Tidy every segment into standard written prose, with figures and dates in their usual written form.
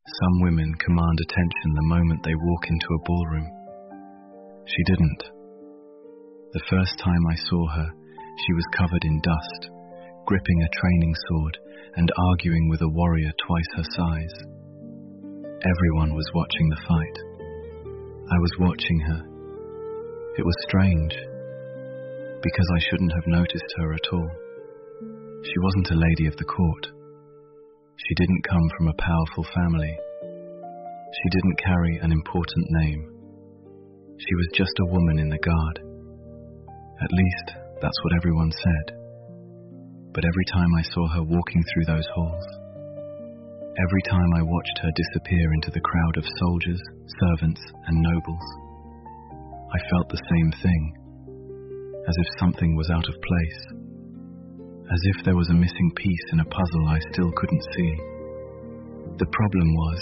Some women command attention the moment they walk into a ballroom. She didn't. The first time I saw her, she was covered in dust, gripping a training sword and arguing with a warrior twice her size. Everyone was watching the fight. I was watching her. It was strange, because I shouldn't have noticed her at all. She wasn't a lady of the court. She didn't come from a powerful family. She didn't carry an important name. She was just a woman in the guard. At least, that's what everyone said. But every time I saw her walking through those halls, every time I watched her disappear into the crowd of soldiers, servants, and nobles, I felt the same thing, as if something was out of place, as if there was a missing piece in a puzzle I still couldn't see. The problem was,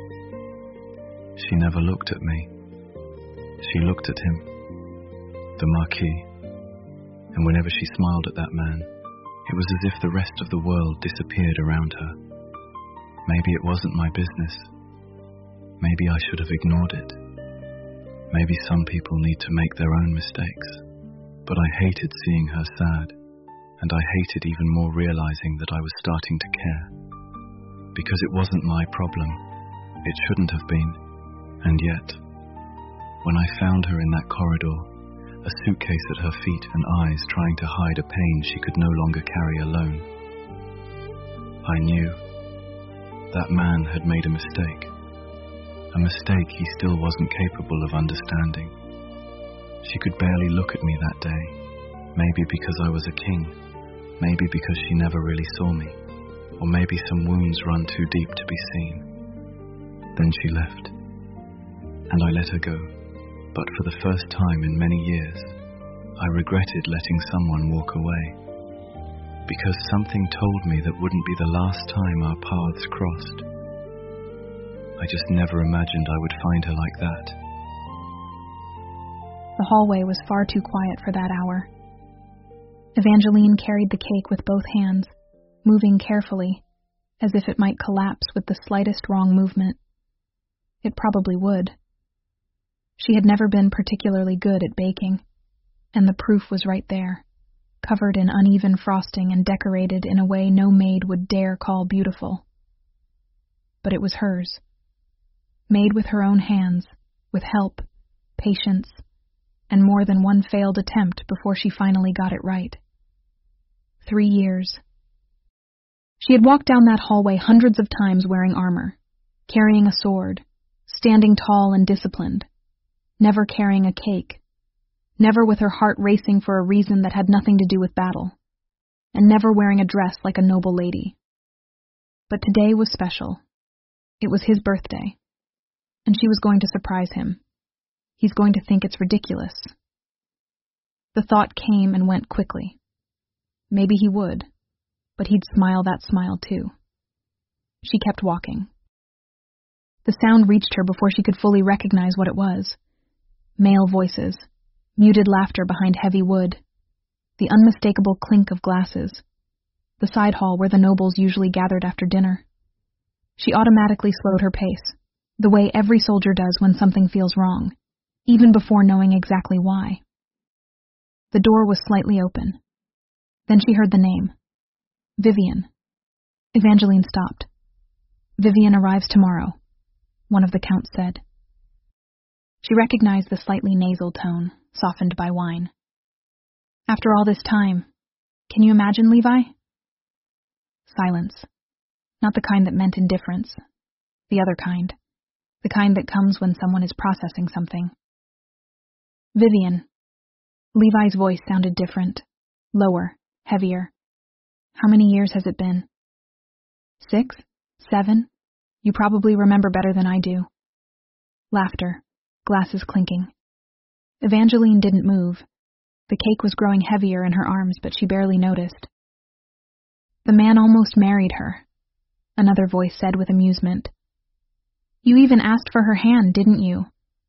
she never looked at me. She looked at him, the Marquis, and whenever she smiled at that man, it was as if the rest of the world disappeared around her. Maybe it wasn't my business. Maybe I should have ignored it. Maybe some people need to make their own mistakes. But I hated seeing her sad, and I hated even more realizing that I was starting to care. Because it wasn't my problem. It shouldn't have been. And yet, when I found her in that corridor, a suitcase at her feet and eyes trying to hide a pain she could no longer carry alone, I knew that man had made a mistake he still wasn't capable of understanding. She could barely look at me that day, maybe because I was a king, maybe because she never really saw me, or maybe some wounds run too deep to be seen. Then she left, and I let her go, but for the first time in many years, I regretted letting someone walk away, because something told me that wouldn't be the last time our paths crossed. I just never imagined I would find her like that. The hallway was far too quiet for that hour. Evangeline carried the cake with both hands, moving carefully, as if it might collapse with the slightest wrong movement. It probably would. She had never been particularly good at baking, and the proof was right there, covered in uneven frosting and decorated in a way no maid would dare call beautiful. But it was hers. Made with her own hands, with help, patience, and more than one failed attempt before she finally got it right. 3 years. She had walked down that hallway hundreds of times wearing armor, carrying a sword, standing tall and disciplined, never carrying a cake, never with her heart racing for a reason that had nothing to do with battle, and never wearing a dress like a noble lady. But today was special. It was his birthday, and she was going to surprise him. He's going to think it's ridiculous. The thought came and went quickly. Maybe he would, but he'd smile that smile too. She kept walking. The sound reached her before she could fully recognize what it was. Male voices, muted laughter behind heavy wood, the unmistakable clink of glasses, the side hall where the nobles usually gathered after dinner. She automatically slowed her pace, the way every soldier does when something feels wrong, even before knowing exactly why. The door was slightly open. Then she heard the name. Vivian. Evangeline stopped. Vivian arrives tomorrow, one of the counts said. She recognized the slightly nasal tone, softened by wine. After all this time, can you imagine, Levi? Silence. Not the kind that meant indifference. The other kind. The kind that comes when someone is processing something. Vivian. Levi's voice sounded different. Lower, heavier. How many years has it been? 6? 7? You probably remember better than I do. Laughter. Glasses clinking. Evangeline didn't move. The cake was growing heavier in her arms, but she barely noticed. The man almost married her, another voice said with amusement. You even asked for her hand, didn't you?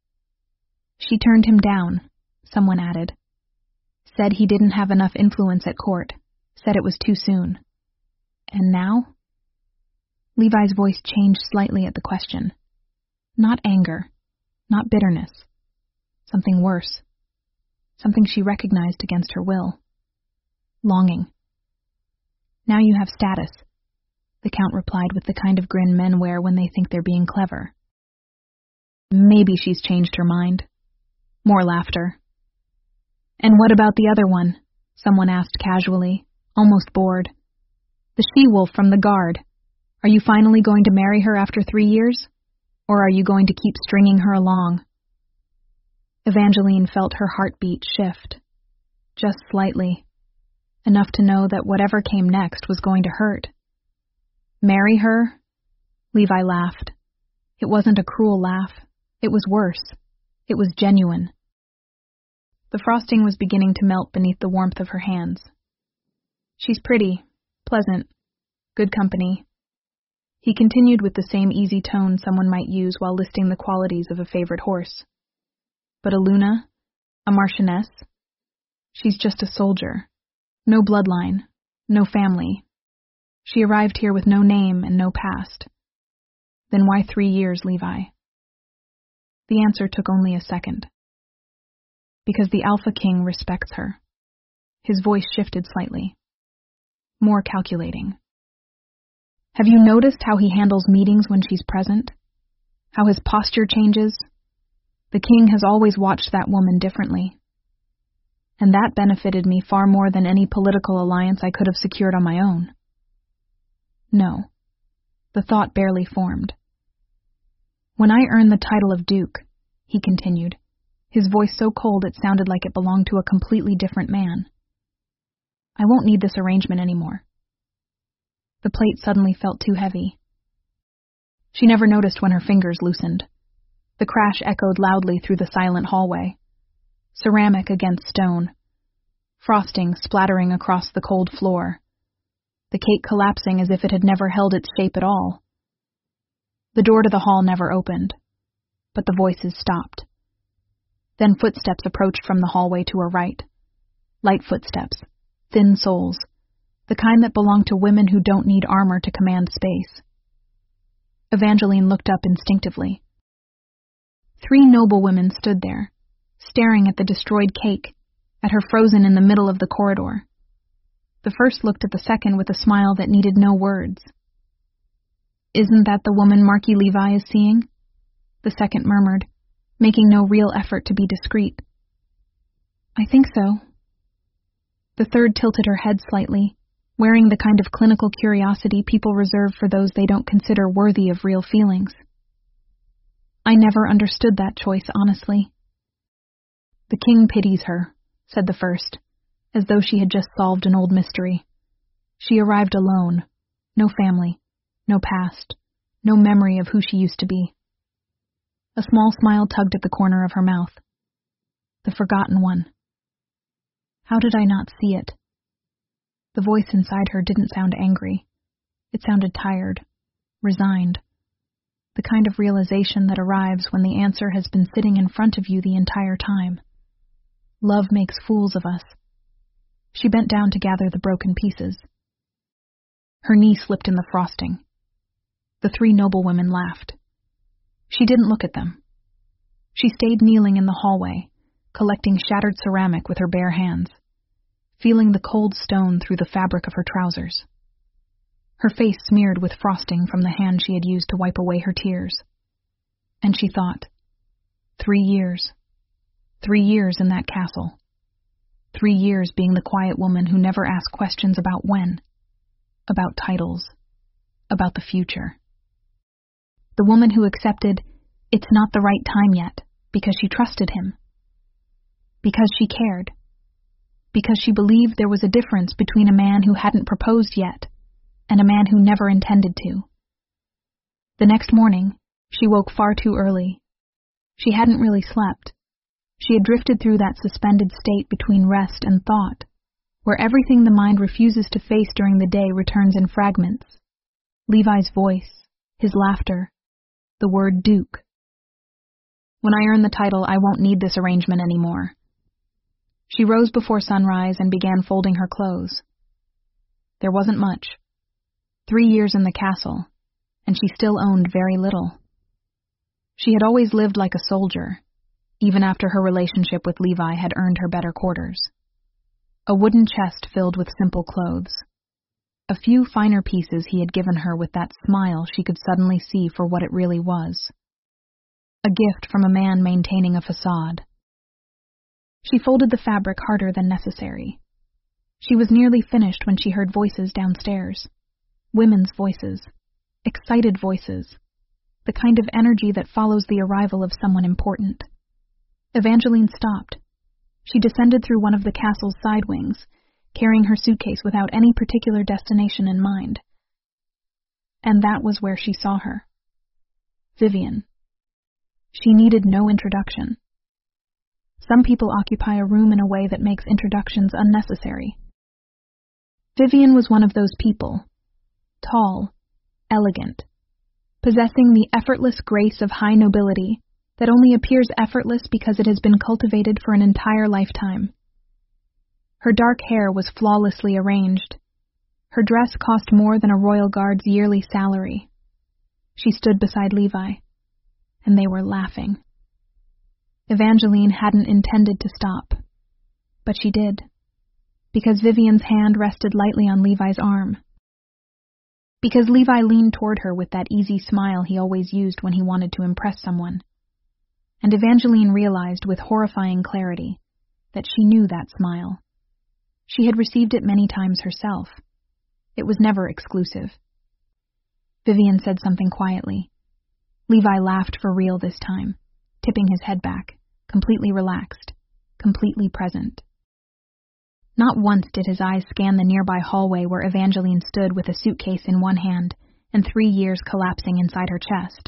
She turned him down, someone added. Said he didn't have enough influence at court, said it was too soon. And now? Levi's voice changed slightly at the question. Not anger, not bitterness. Something worse. Something she recognized against her will. Longing. Now you have status, the Count replied with the kind of grin men wear when they think they're being clever. Maybe she's changed her mind. More laughter. And what about the other one? Someone asked casually, almost bored. The she-wolf from the guard. Are you finally going to marry her after 3 years? Or are you going to keep stringing her along? Evangeline felt her heartbeat shift. Just slightly. Enough to know that whatever came next was going to hurt. Marry her? Levi laughed. It wasn't a cruel laugh. It was worse. It was genuine. The frosting was beginning to melt beneath the warmth of her hands. She's pretty, pleasant, good company. He continued with the same easy tone someone might use while listing the qualities of a favorite horse. But a Luna, a Marchioness, she's just a soldier. No bloodline, no family. She arrived here with no name and no past. Then why 3 years, Levi? The answer took only a second. Because the Alpha King respects her. His voice shifted slightly. More calculating. Have you noticed how he handles meetings when she's present? How his posture changes? The king has always watched that woman differently. And that benefited me far more than any political alliance I could have secured on my own. No. The thought barely formed. When I earned the title of Duke, he continued, his voice so cold it sounded like it belonged to a completely different man. I won't need this arrangement anymore. The plate suddenly felt too heavy. She never noticed when her fingers loosened. The crash echoed loudly through the silent hallway. Ceramic against stone. Frosting splattering across the cold floor. The cake collapsing as if it had never held its shape at all. The door to the hall never opened, but the voices stopped. Then footsteps approached from the hallway to her right. Light footsteps, thin soles, the kind that belong to women who don't need armor to command space. Evangeline looked up instinctively. 3 noble women stood there, staring at the destroyed cake, at her frozen in the middle of the corridor. The first looked at the second with a smile that needed no words. Isn't that the woman Marquis Levi is seeing? The second murmured, making no real effort to be discreet. I think so. The third tilted her head slightly, wearing the kind of clinical curiosity people reserve for those they don't consider worthy of real feelings. I never understood that choice, honestly. The king pities her, said the first, as though she had just solved an old mystery. She arrived alone, no family, no past, no memory of who she used to be. A small smile tugged at the corner of her mouth. The forgotten one. How did I not see it? The voice inside her didn't sound angry. It sounded tired, resigned. The kind of realization that arrives when the answer has been sitting in front of you the entire time. Love makes fools of us. She bent down to gather the broken pieces. Her knee slipped in the frosting. The 3 noblewomen laughed. She didn't look at them. She stayed kneeling in the hallway, collecting shattered ceramic with her bare hands, feeling the cold stone through the fabric of her trousers. Her face smeared with frosting from the hand she had used to wipe away her tears. And she thought, 3 years. 3 years in that castle. 3 years being the quiet woman who never asked questions about when, about titles, about the future. The woman who accepted, it's not the right time yet, because she trusted him. Because she cared. Because she believed there was a difference between a man who hadn't proposed yet and a man who never intended to. The next morning, she woke far too early. She hadn't really slept. She had drifted through that suspended state between rest and thought, where everything the mind refuses to face during the day returns in fragments. Levi's voice, his laughter, the word Duke. When I earn the title, I won't need this arrangement anymore. She rose before sunrise and began folding her clothes. There wasn't much. 3 years in the castle, and she still owned very little. She had always lived like a soldier, even after her relationship with Levi had earned her better quarters. A wooden chest filled with simple clothes. A few finer pieces he had given her with that smile she could suddenly see for what it really was. A gift from a man maintaining a facade. She folded the fabric harder than necessary. She was nearly finished when she heard voices downstairs. Women's voices. Excited voices. The kind of energy that follows the arrival of someone important. Evangeline stopped. She descended through one of the castle's side wings, carrying her suitcase without any particular destination in mind. And that was where she saw her. Vivian. She needed no introduction. Some people occupy a room in a way that makes introductions unnecessary. Vivian was one of those people. Tall, elegant, possessing the effortless grace of high nobility that only appears effortless because it has been cultivated for an entire lifetime. Her dark hair was flawlessly arranged. Her dress cost more than a royal guard's yearly salary. She stood beside Levi, and they were laughing. Evangeline hadn't intended to stop, but she did, because Vivian's hand rested lightly on Levi's arm. Because Levi leaned toward her with that easy smile he always used when he wanted to impress someone. And Evangeline realized with horrifying clarity that she knew that smile. She had received it many times herself. It was never exclusive. Vivian said something quietly. Levi laughed for real this time, tipping his head back, completely relaxed, completely present. Not once did his eyes scan the nearby hallway where Evangeline stood with a suitcase in one hand and 3 years collapsing inside her chest.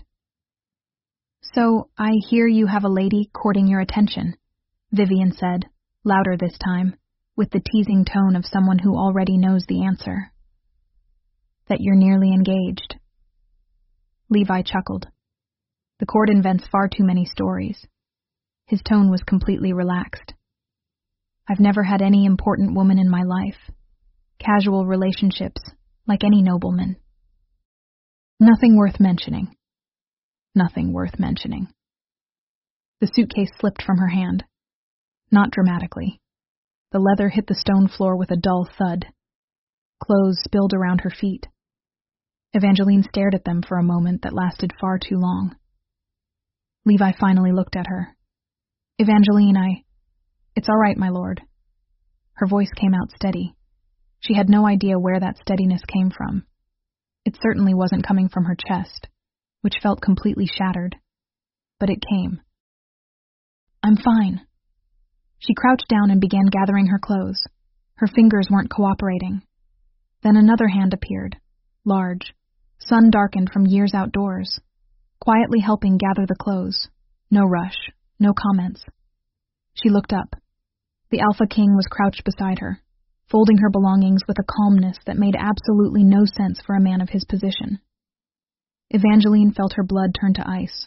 "So, I hear you have a lady courting your attention," Vivian said, louder this time, with the teasing tone of someone who already knows the answer. "That you're nearly engaged." Levi chuckled. The court invents far too many stories. His tone was completely relaxed. "I've never had any important woman in my life. Casual relationships, like any nobleman. Nothing worth mentioning. Nothing worth mentioning." The suitcase slipped from her hand. Not dramatically. The leather hit the stone floor with a dull thud. Clothes spilled around her feet. Evangeline stared at them for a moment that lasted far too long. Levi finally looked at her. "Evangeline, It's all right, my lord." Her voice came out steady. She had no idea where that steadiness came from. It certainly wasn't coming from her chest, which felt completely shattered. But it came. "I'm fine." She crouched down and began gathering her clothes. Her fingers weren't cooperating. Then another hand appeared, large, sun-darkened from years outdoors, quietly helping gather the clothes. No rush, no comments. She looked up. The Alpha King was crouched beside her, folding her belongings with a calmness that made absolutely no sense for a man of his position. Evangeline felt her blood turn to ice.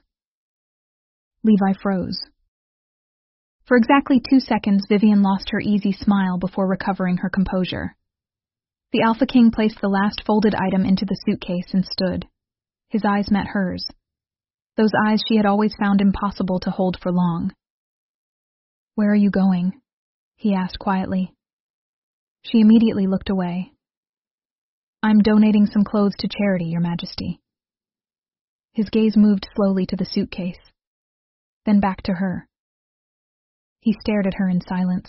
Levi froze. For exactly 2 seconds, Vivian lost her easy smile before recovering her composure. The Alpha King placed the last folded item into the suitcase and stood. His eyes met hers. Those eyes she had always found impossible to hold for long. "Where are you going?" he asked quietly. She immediately looked away. "I'm donating some clothes to charity, Your Majesty." His gaze moved slowly to the suitcase, then back to her. He stared at her in silence.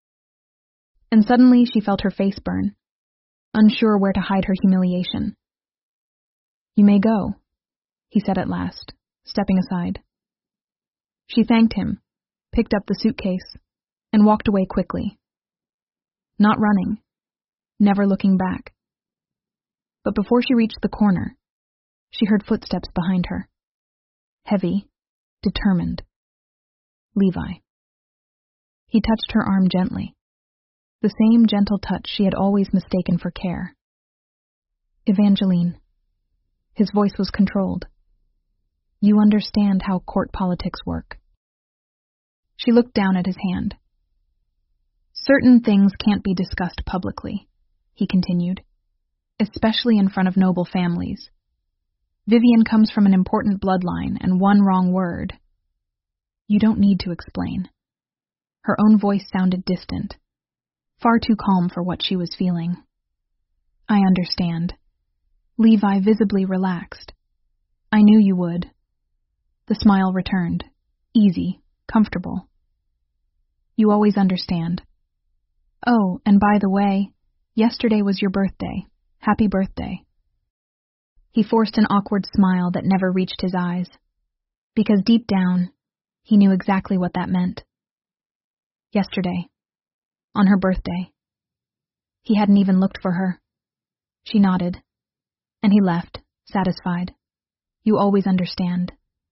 And suddenly she felt her face burn, unsure where to hide her humiliation. "You may go," he said at last, stepping aside. She thanked him, picked up the suitcase, and walked away quickly. Not running, never looking back. But before she reached the corner, she heard footsteps behind her. Heavy, determined. Levi. He touched her arm gently, the same gentle touch she had always mistaken for care. "Evangeline." His voice was controlled. "You understand how court politics work." She looked down at his hand. "Certain things can't be discussed publicly," he continued, "especially in front of noble families. Vivian comes from an important bloodline, and one wrong word. You don't need to explain. Her own voice sounded distant, far too calm for what she was feeling. I understand. Levi visibly relaxed. I knew you would. The smile returned, easy, comfortable. You always understand. Oh, and by the way, yesterday was your birthday. Happy birthday. He forced an awkward smile that never reached his eyes, because deep down, he knew exactly what that meant. Yesterday, on her birthday. He hadn't even looked for her. She nodded, and he left, satisfied. You always understand.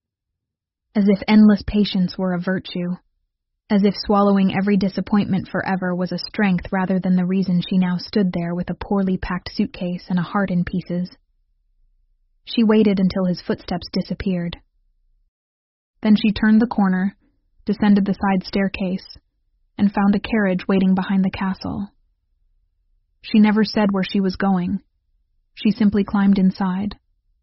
As if endless patience were a virtue, as if swallowing every disappointment forever was a strength rather than the reason she now stood there with a poorly packed suitcase and a heart in pieces. She waited until his footsteps disappeared. Then she turned the corner, descended the side staircase, and found a carriage waiting behind the castle. She never said where she was going. She simply climbed inside.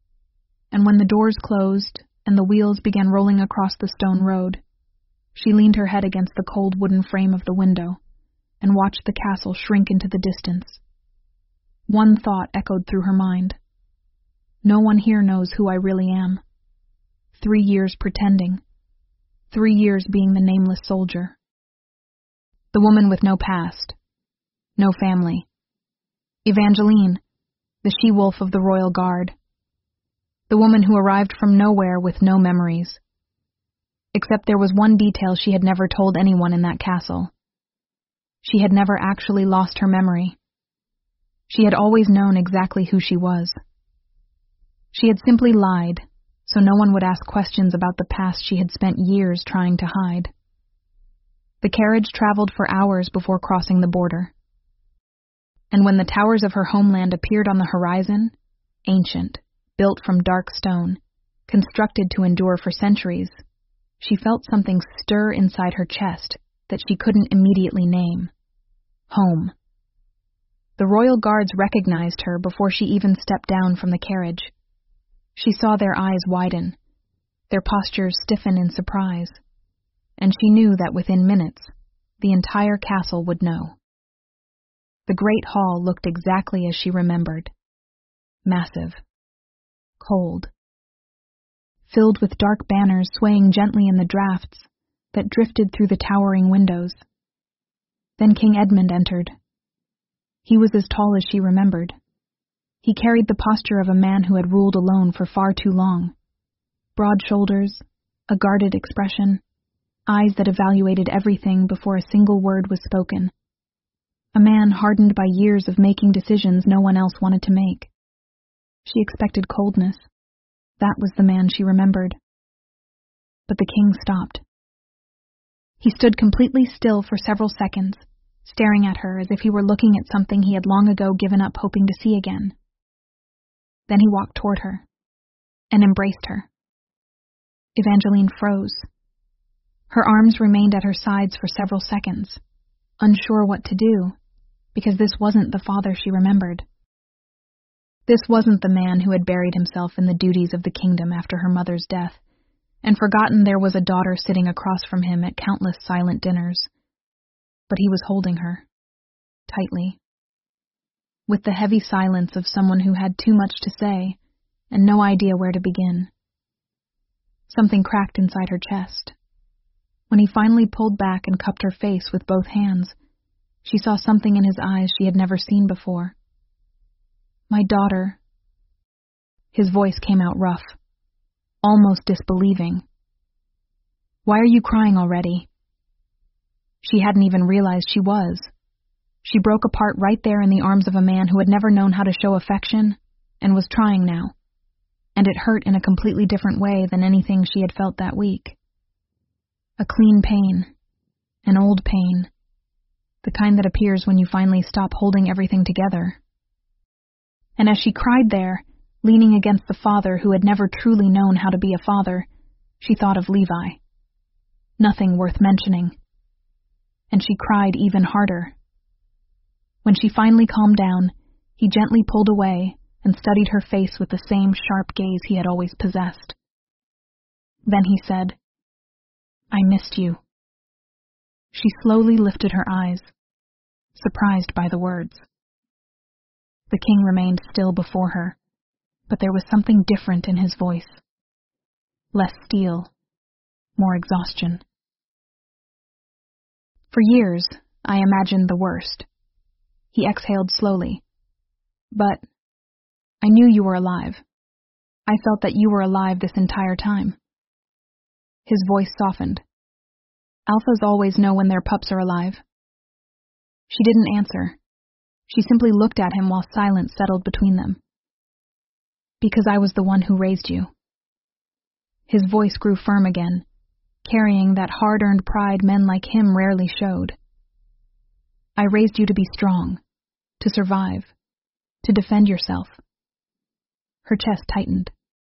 And when the doors closed and the wheels began rolling across the stone road, she leaned her head against the cold wooden frame of the window and watched the castle shrink into the distance. One thought echoed through her mind. No one here knows who I really am. 3 years pretending. 3 years being the nameless soldier. The woman with no past. No family. Evangeline, the she-wolf of the Royal Guard. The woman who arrived from nowhere with no memories. Except there was one detail she had never told anyone in that castle. She had never actually lost her memory. She had always known exactly who she was. She had simply lied, so no one would ask questions about the past she had spent years trying to hide. The carriage traveled for hours before crossing the border. And when the towers of her homeland appeared on the horizon, ancient, built from dark stone, constructed to endure for centuries, she felt something stir inside her chest that she couldn't immediately name. Home. The royal guards recognized her before she even stepped down from the carriage. She saw their eyes widen, their postures stiffen in surprise, and she knew that within minutes, the entire castle would know. The great hall looked exactly as she remembered. Massive. Cold. Filled with dark banners swaying gently in the drafts that drifted through the towering windows. Then King Edmund entered. He was as tall as she remembered. He carried the posture of a man who had ruled alone for far too long. Broad shoulders, a guarded expression, eyes that evaluated everything before a single word was spoken. A man hardened by years of making decisions no one else wanted to make. She expected coldness. That was the man she remembered. But the king stopped. He stood completely still for several seconds, staring at her as if he were looking at something he had long ago given up hoping to see again. Then he walked toward her and embraced her. Evangeline froze. Her arms remained at her sides for several seconds, unsure what to do, because this wasn't the father she remembered. This wasn't the man who had buried himself in the duties of the kingdom after her mother's death, and forgotten there was a daughter sitting across from him at countless silent dinners. But he was holding her, tightly, with the heavy silence of someone who had too much to say and no idea where to begin. Something cracked inside her chest. When he finally pulled back and cupped her face with both hands, she saw something in his eyes she had never seen before. My daughter. His voice came out rough, almost disbelieving. Why are you crying already? She hadn't even realized she was. She broke apart right there in the arms of a man who had never known how to show affection and was trying now. And it hurt in a completely different way than anything she had felt that week. A clean pain. An old pain. The kind that appears when you finally stop holding everything together. And as she cried there, leaning against the father who had never truly known how to be a father, she thought of Levi. Nothing worth mentioning. And she cried even harder. When she finally calmed down, he gently pulled away, and studied her face with the same sharp gaze he had always possessed. Then he said, "I missed you." She slowly lifted her eyes, surprised by the words. The king remained still before her, but there was something different in his voice. Less steel, more exhaustion. For years, I imagined the worst. He exhaled slowly. But I knew you were alive. I felt that you were alive this entire time. His voice softened. Alphas always know when their pups are alive. She didn't answer. She simply looked at him while silence settled between them. Because I was the one who raised you. His voice grew firm again, carrying that hard-earned pride men like him rarely showed. I raised you to be strong, to survive, to defend yourself. Her chest tightened.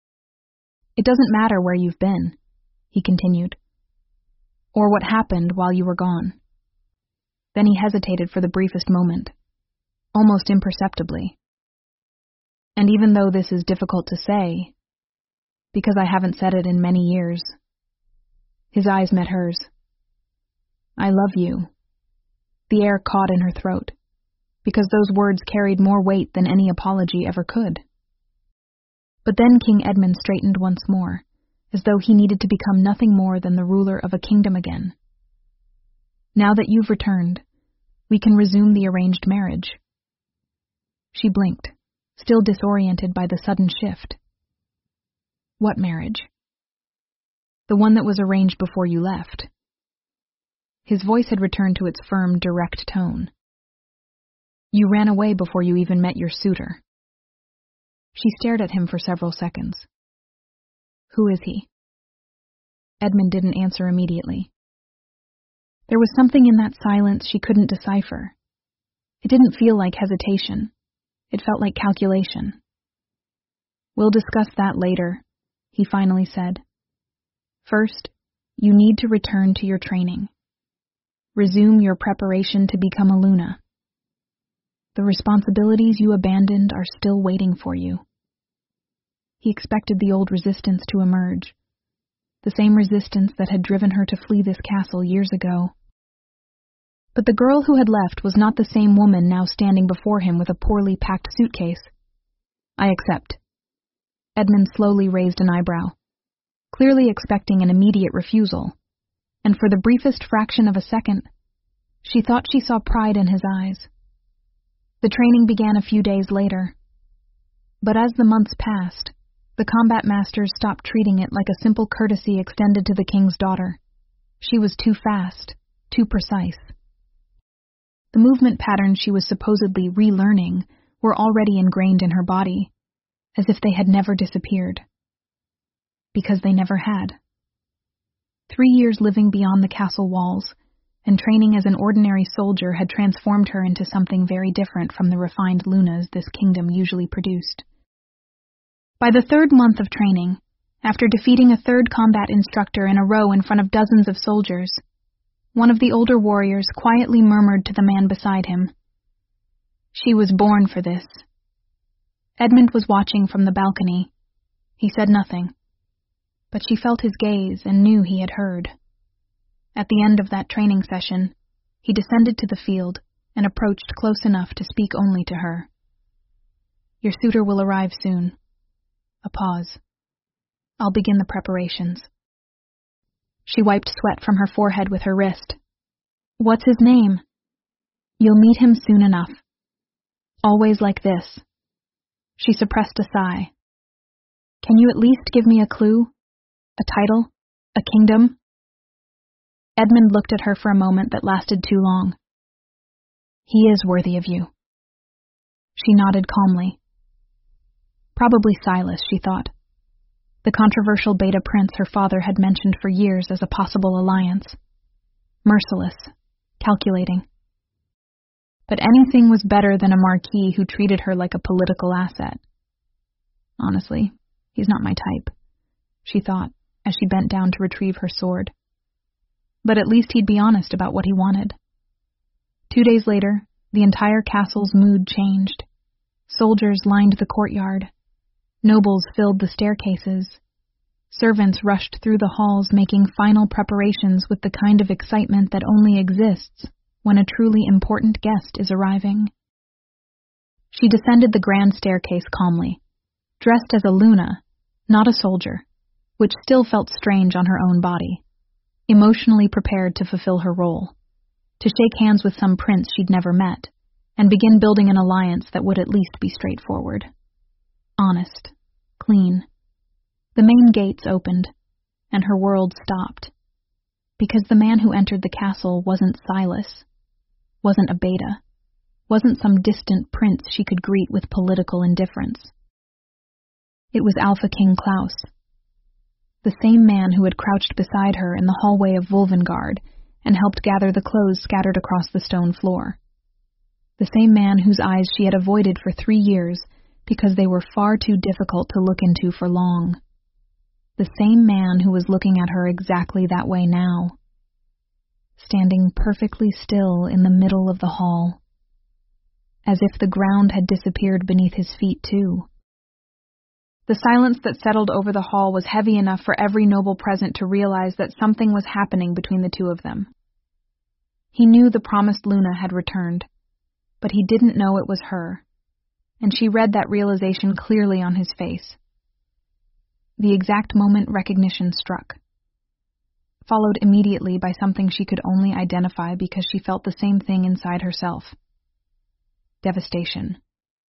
It doesn't matter where you've been, he continued, or what happened while you were gone. Then he hesitated for the briefest moment, almost imperceptibly. And even though this is difficult to say, because I haven't said it in many years, his eyes met hers. I love you. The air caught in her throat, because those words carried more weight than any apology ever could. But then King Edmund straightened once more, as though he needed to become nothing more than the ruler of a kingdom again. Now that you've returned, we can resume the arranged marriage. She blinked, still disoriented by the sudden shift. What marriage? The one that was arranged before you left. His voice had returned to its firm, direct tone. You ran away before you even met your suitor. She stared at him for several seconds. Who is he? Edmund didn't answer immediately. There was something in that silence she couldn't decipher. It didn't feel like hesitation. It felt like calculation. We'll discuss that later, he finally said. First, you need to return to your training. Resume your preparation to become a Luna. The responsibilities you abandoned are still waiting for you. He expected the old resistance to emerge, the same resistance that had driven her to flee this castle years ago. But the girl who had left was not the same woman now standing before him with a poorly packed suitcase. I accept. Edmund slowly raised an eyebrow, clearly expecting an immediate refusal, and for the briefest fraction of a second, she thought she saw pride in his eyes. The training began a few days later, but as the months passed, the combat masters stopped treating it like a simple courtesy extended to the king's daughter. She was too fast, too precise. The movement patterns she was supposedly relearning were already ingrained in her body, as if they had never disappeared. Because they never had. 3 years living beyond the castle walls and training as an ordinary soldier had transformed her into something very different from the refined Lunas this kingdom usually produced. By the 3rd month of training, after defeating a 3rd combat instructor in a row in front of dozens of soldiers, one of the older warriors quietly murmured to the man beside him, "She was born for this." Edmund was watching from the balcony. He said nothing, but she felt his gaze and knew he had heard. At the end of that training session, he descended to the field and approached close enough to speak only to her. "Your suitor will arrive soon." A pause. "I'll begin the preparations." She wiped sweat from her forehead with her wrist. "What's his name?" "You'll meet him soon enough. Always like this." She suppressed a sigh. "Can you at least give me a clue? A title? A kingdom?" Edmund looked at her for a moment that lasted too long. "He is worthy of you." She nodded calmly. Probably Silas, she thought. The controversial Beta Prince her father had mentioned for years as a possible alliance. Merciless, calculating. But anything was better than a marquis who treated her like a political asset. Honestly, he's not my type, she thought as she bent down to retrieve her sword. But at least he'd be honest about what he wanted. 2 days later, the entire castle's mood changed. Soldiers lined the courtyard. Nobles filled the staircases. Servants rushed through the halls, making final preparations with the kind of excitement that only exists when a truly important guest is arriving. She descended the grand staircase calmly, dressed as a Luna, not a soldier, which still felt strange on her own body, emotionally prepared to fulfill her role, to shake hands with some prince she'd never met, and begin building an alliance that would at least be straightforward. Honest, clean. The main gates opened, and her world stopped, because the man who entered the castle wasn't Silas, wasn't a beta, wasn't some distant prince she could greet with political indifference. It was Alpha King Klaus, the same man who had crouched beside her in the hallway of Wolvengard and helped gather the clothes scattered across the stone floor. The same man whose eyes she had avoided for 3 years because they were far too difficult to look into for long. The same man who was looking at her exactly that way now, standing perfectly still in the middle of the hall, as if the ground had disappeared beneath his feet too. The silence that settled over the hall was heavy enough for every noble present to realize that something was happening between the two of them. He knew the promised Luna had returned, but he didn't know it was her, and she read that realization clearly on his face. The exact moment recognition struck, followed immediately by something she could only identify because she felt the same thing inside herself. Devastation.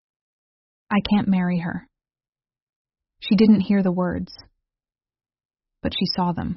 I can't marry her. She didn't hear the words, but she saw them.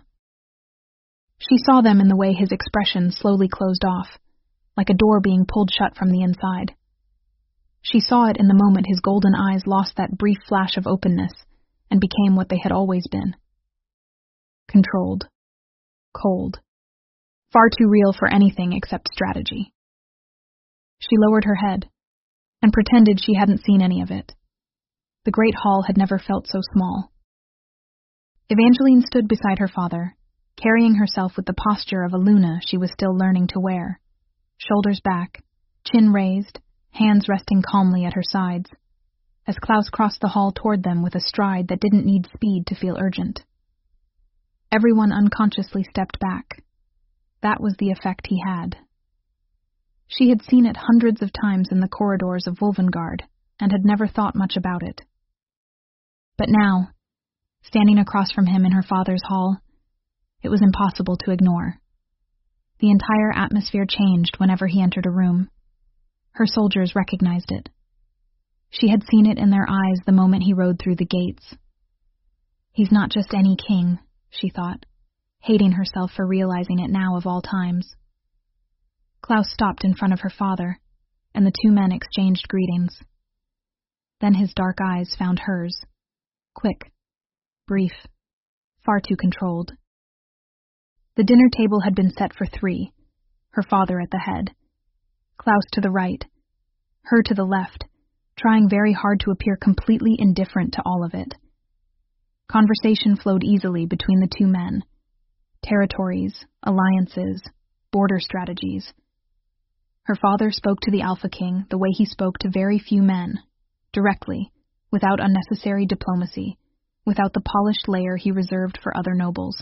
She saw them in the way his expression slowly closed off, like a door being pulled shut from the inside. She saw it in the moment his golden eyes lost that brief flash of openness and became what they had always been. Controlled. Cold. Far too real for anything except strategy. She lowered her head and pretended she hadn't seen any of it. The great hall had never felt so small. Evangeline stood beside her father, carrying herself with the posture of a Luna she was still learning to wear, shoulders back, chin raised, hands resting calmly at her sides, as Klaus crossed the hall toward them with a stride that didn't need speed to feel urgent. Everyone unconsciously stepped back. That was the effect he had. She had seen it hundreds of times in the corridors of Wolvengard, and had never thought much about it. But now, standing across from him in her father's hall, it was impossible to ignore. The entire atmosphere changed whenever he entered a room. Her soldiers recognized it. She had seen it in their eyes the moment he rode through the gates. He's not just any king, she thought, hating herself for realizing it now of all times. Klaus stopped in front of her father, and the two men exchanged greetings. Then his dark eyes found hers. Quick, brief, far too controlled. The dinner table had been set for 3, her father at the head, Klaus to the right, her to the left, trying very hard to appear completely indifferent to all of it. Conversation flowed easily between the two men. Territories, alliances, border strategies. Her father spoke to the Alpha King the way he spoke to very few men, directly, without unnecessary diplomacy, without the polished layer he reserved for other nobles.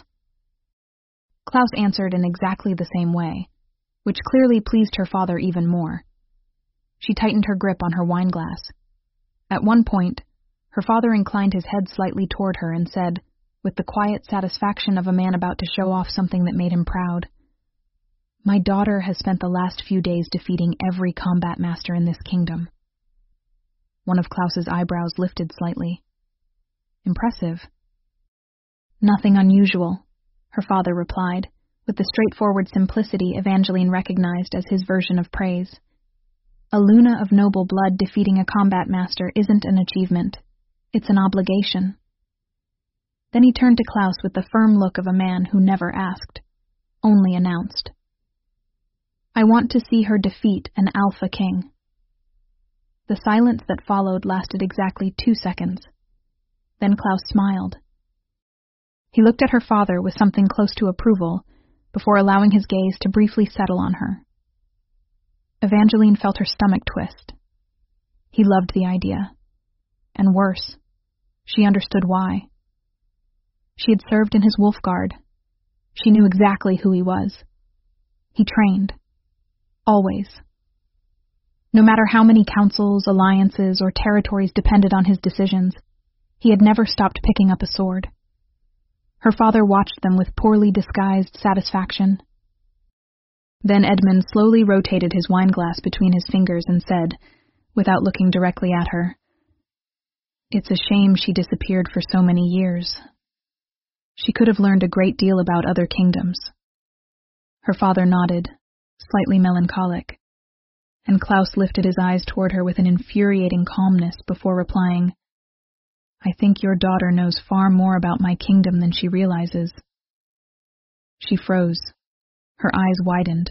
Klaus answered in exactly the same way, which clearly pleased her father even more. She tightened her grip on her wineglass. At one point, her father inclined his head slightly toward her and said, with the quiet satisfaction of a man about to show off something that made him proud, "My daughter has spent the last few days defeating every combat master in this kingdom." One of Klaus's eyebrows lifted slightly. Impressive. Nothing unusual, her father replied, with the straightforward simplicity Evangeline recognized as his version of praise. A Luna of noble blood defeating a combat master isn't an achievement. It's an obligation. Then he turned to Klaus with the firm look of a man who never asked, only announced. "I want to see her defeat an Alpha King." The silence that followed lasted exactly 2 seconds. Then Klaus smiled. He looked at her father with something close to approval, before allowing his gaze to briefly settle on her. Evangeline felt her stomach twist. He loved the idea. And worse, she understood why. She had served in his wolf guard. She knew exactly who he was. He trained. Always. No matter how many councils, alliances, or territories depended on his decisions, he had never stopped picking up a sword. Her father watched them with poorly disguised satisfaction. Then Edmund slowly rotated his wineglass between his fingers and said, without looking directly at her, "It's a shame she disappeared for so many years. She could have learned a great deal about other kingdoms." Her father nodded, slightly melancholic, and Klaus lifted his eyes toward her with an infuriating calmness before replying, "I think your daughter knows far more about my kingdom than she realizes." She froze. Her eyes widened.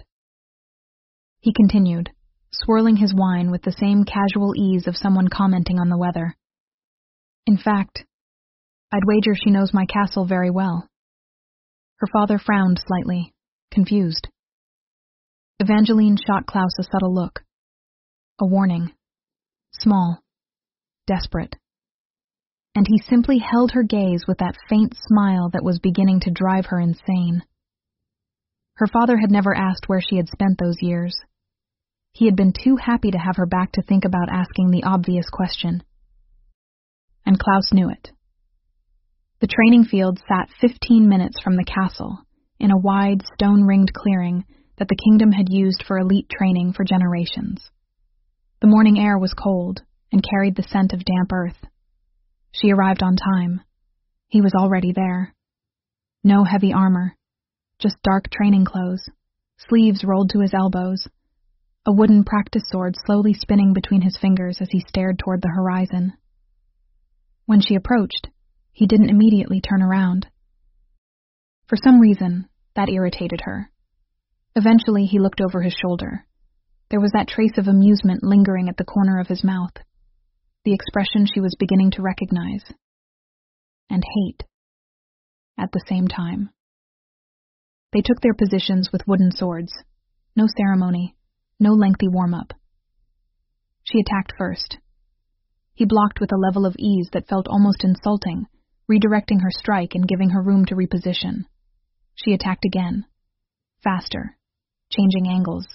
He continued, swirling his wine with the same casual ease of someone commenting on the weather. "In fact, I'd wager she knows my castle very well." Her father frowned slightly, confused. Evangeline shot Klaus a subtle look. A warning. Small. Desperate. And he simply held her gaze with that faint smile that was beginning to drive her insane. Her father had never asked where she had spent those years. He had been too happy to have her back to think about asking the obvious question. And Klaus knew it. The training field sat 15 minutes from the castle, in a wide, stone-ringed clearing that the kingdom had used for elite training for generations. The morning air was cold and carried the scent of damp earth. She arrived on time. He was already there. No heavy armor, just dark training clothes, sleeves rolled to his elbows, a wooden practice sword slowly spinning between his fingers as he stared toward the horizon. When she approached, he didn't immediately turn around. For some reason, that irritated her. Eventually, he looked over his shoulder. There was that trace of amusement lingering at the corner of his mouth, the expression she was beginning to recognize, and hate, at the same time. They took their positions with wooden swords. No ceremony, no lengthy warm-up. She attacked first. He blocked with a level of ease that felt almost insulting, redirecting her strike and giving her room to reposition. She attacked again, faster, changing angles.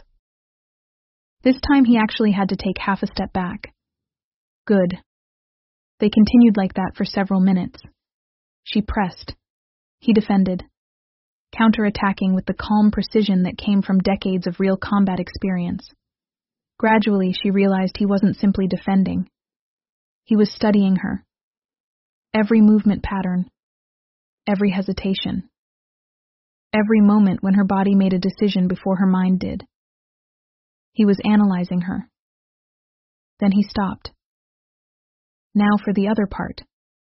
This time he actually had to take half a step back. Good. They continued like that for several minutes. She pressed. He defended, counterattacking with the calm precision that came from decades of real combat experience. Gradually, she realized he wasn't simply defending. He was studying her. Every movement pattern, every hesitation, every moment when her body made a decision before her mind did. He was analyzing her. Then he stopped. Now for the other part.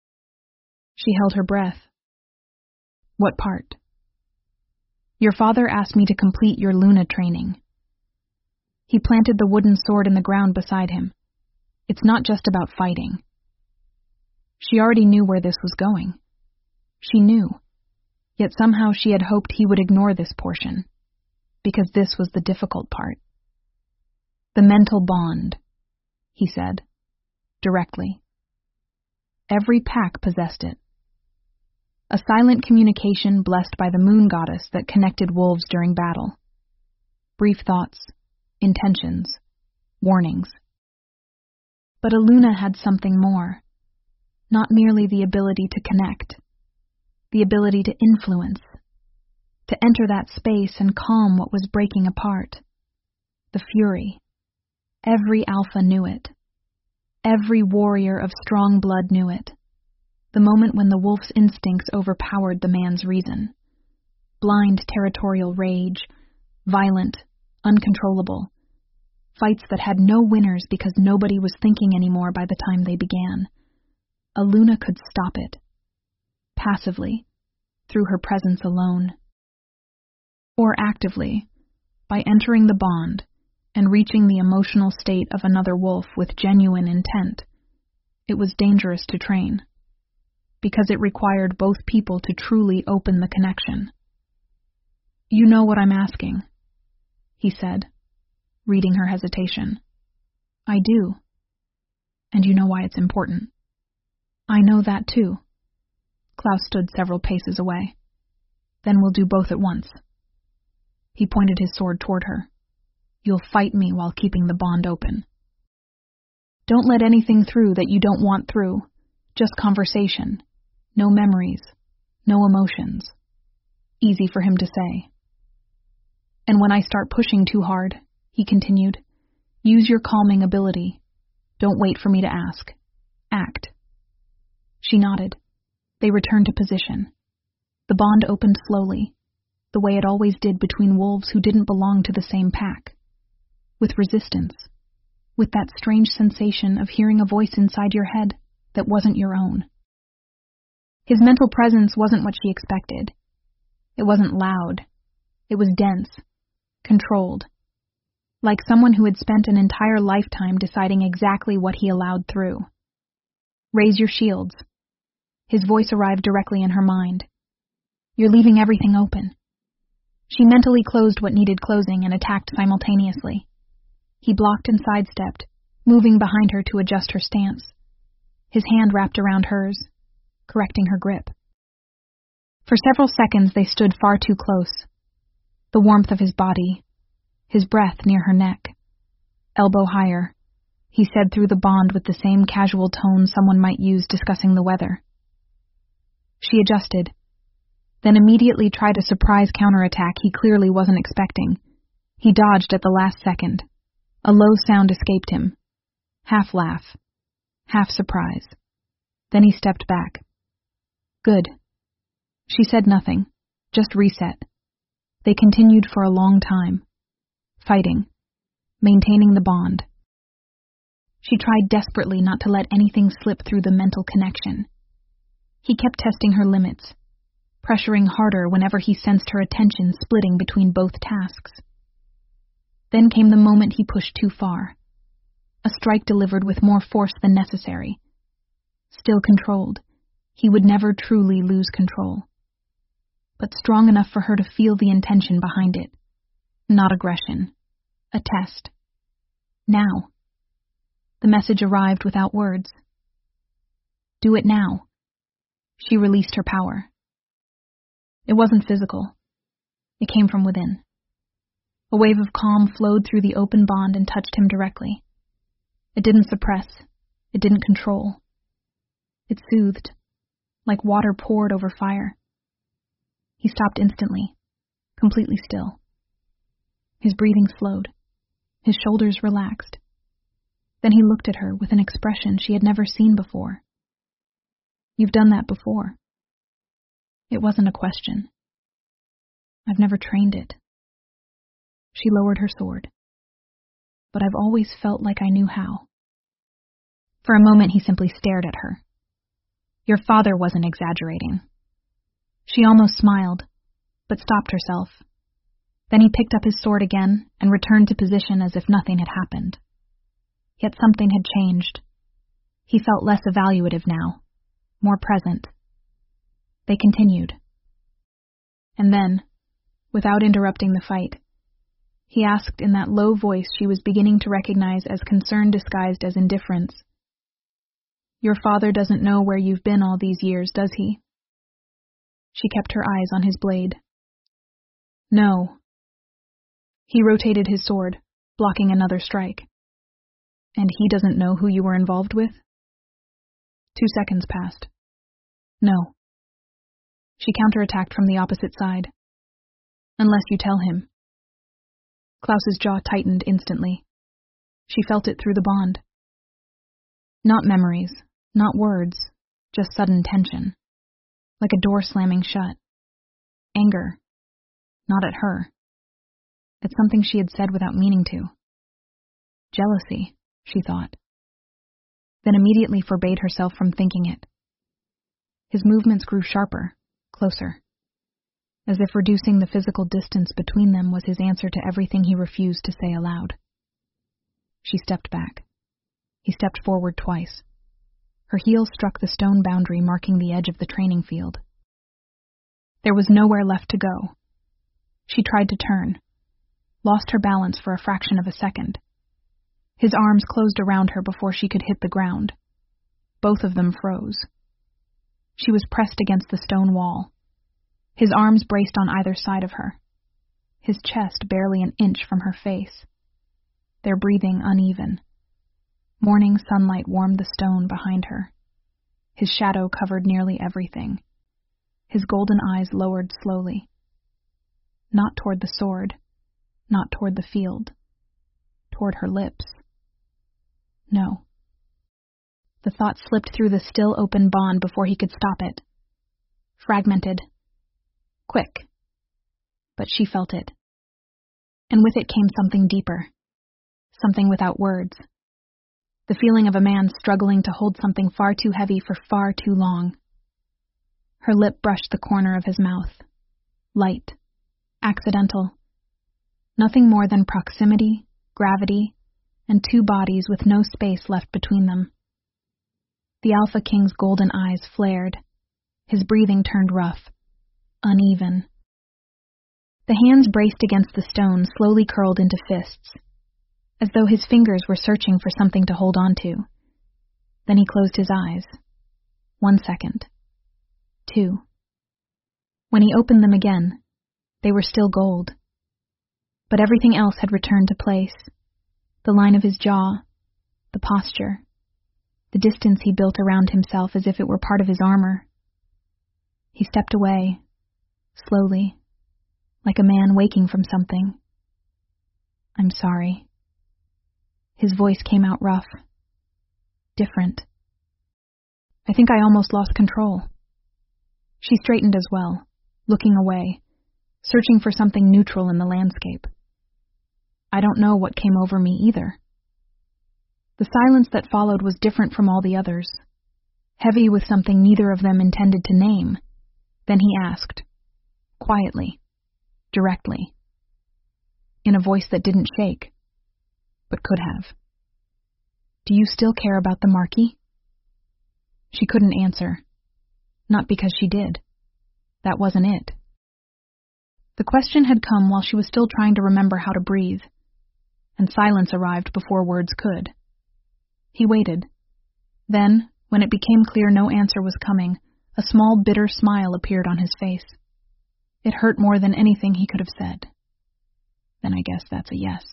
She held her breath. What part? Your father asked me to complete your Luna training. He planted the wooden sword in the ground beside him. It's not just about fighting. She already knew where this was going. She knew. Yet somehow she had hoped he would ignore this portion, because this was the difficult part. The mental bond, he said, directly. Every pack possessed it. A silent communication blessed by the moon goddess that connected wolves during battle. Brief thoughts, intentions, warnings. But Eluna had something more. Not merely the ability to connect, the ability to influence, to enter that space and calm what was breaking apart. The fury. Every alpha knew it. Every warrior of strong blood knew it. The moment when the wolf's instincts overpowered the man's reason. Blind territorial rage, violent, uncontrollable. Fights that had no winners because nobody was thinking anymore by the time they began. Eluna could stop it. Passively, through her presence alone. Or actively, by entering the bond and reaching the emotional state of another wolf with genuine intent. It was dangerous to train, because it required both people to truly open the connection. You know what I'm asking, he said, reading her hesitation. I do. And you know why it's important. I know that too. Klaus stood several paces away. Then we'll do both at once. He pointed his sword toward her. You'll fight me while keeping the bond open. Don't let anything through that you don't want through. Just conversation. No memories. No emotions. Easy for him to say. And when I start pushing too hard, he continued, use your calming ability. Don't wait for me to ask. Act. She nodded. They returned to position. The bond opened slowly, the way it always did between wolves who didn't belong to the same pack. With resistance. With that strange sensation of hearing a voice inside your head that wasn't your own. His mental presence wasn't what she expected. It wasn't loud. It was dense, controlled. Like someone who had spent an entire lifetime deciding exactly what he allowed through. Raise your shields. His voice arrived directly in her mind. You're leaving everything open. She mentally closed what needed closing and attacked simultaneously. He blocked and sidestepped, moving behind her to adjust her stance. His hand wrapped around hers, correcting her grip. For several seconds they stood far too close. The warmth of his body, his breath near her neck. Elbow higher, he said through the bond with the same casual tone someone might use discussing the weather. She adjusted, then immediately tried a surprise counterattack he clearly wasn't expecting. He dodged at the last second. A low sound escaped him. Half laugh, half surprise. Then he stepped back. Good. She said nothing, just reset. They continued for a long time. Fighting. Maintaining the bond. She tried desperately not to let anything slip through the mental connection. He kept testing her limits, pressuring harder whenever he sensed her attention splitting between both tasks. Then came the moment he pushed too far. A strike delivered with more force than necessary. Still controlled, he would never truly lose control. But strong enough for her to feel the intention behind it. Not aggression. A test. Now. The message arrived without words. Do it now. She released her power. It wasn't physical. It came from within. A wave of calm flowed through the open bond and touched him directly. It didn't suppress. It didn't control. It soothed, like water poured over fire. He stopped instantly, completely still. His breathing slowed. His shoulders relaxed. Then he looked at her with an expression she had never seen before. You've done that before. It wasn't a question. I've never trained it. She lowered her sword. But I've always felt like I knew how. For a moment he simply stared at her. Your father wasn't exaggerating. She almost smiled, but stopped herself. Then he picked up his sword again and returned to position as if nothing had happened. Yet something had changed. He felt less evaluative now, more present. They continued. And then, without interrupting the fight, he asked in that low voice she was beginning to recognize as concern disguised as indifference. Your father doesn't know where you've been all these years, does he? She kept her eyes on his blade. No. He rotated his sword, blocking another strike. And he doesn't know who you were involved with? 2 seconds passed. No. She counterattacked from the opposite side. Unless you tell him. Klaus's jaw tightened instantly. She felt it through the bond. Not memories, not words, just sudden tension. Like a door slamming shut. Anger. Not at her. At something she had said without meaning to. Jealousy, she thought. Then immediately forbade herself from thinking it. His movements grew sharper, closer. As if reducing the physical distance between them was his answer to everything he refused to say aloud. She stepped back. He stepped forward twice. Her heels struck the stone boundary marking the edge of the training field. There was nowhere left to go. She tried to turn, lost her balance for a fraction of a second. His arms closed around her before she could hit the ground. Both of them froze. She was pressed against the stone wall. His arms braced on either side of her. His chest barely an inch from her face. Their breathing uneven. Morning sunlight warmed the stone behind her. His shadow covered nearly everything. His golden eyes lowered slowly. Not toward the sword, not toward the field. Toward her lips. No. The thought slipped through the still open bond before he could stop it. Fragmented. Quick. But she felt it. And with it came something deeper. Something without words. The feeling of a man struggling to hold something far too heavy for far too long. Her lip brushed the corner of his mouth. Light. Accidental. Nothing more than proximity, gravity, and two bodies with no space left between them. The Alpha King's golden eyes flared. His breathing turned rough, uneven. The hands braced against the stone slowly curled into fists, as though his fingers were searching for something to hold on to. Then he closed his eyes. 1 second. 2. When he opened them again, they were still gold. But everything else had returned to place. The line of his jaw, the posture, the distance he built around himself as if it were part of his armor. He stepped away, slowly, like a man waking from something. I'm sorry. His voice came out rough. Different. I think I almost lost control. She straightened as well, looking away, searching for something neutral in the landscape. I don't know what came over me either. The silence that followed was different from all the others, heavy with something neither of them intended to name. Then he asked, quietly, directly, in a voice that didn't shake, but could have. Do you still care about the Marquis? She couldn't answer. Not because she did. That wasn't it. The question had come while she was still trying to remember how to breathe, and silence arrived before words could. He waited. Then, when it became clear no answer was coming, a small bitter smile appeared on his face. It hurt more than anything he could have said. Then I guess that's a yes.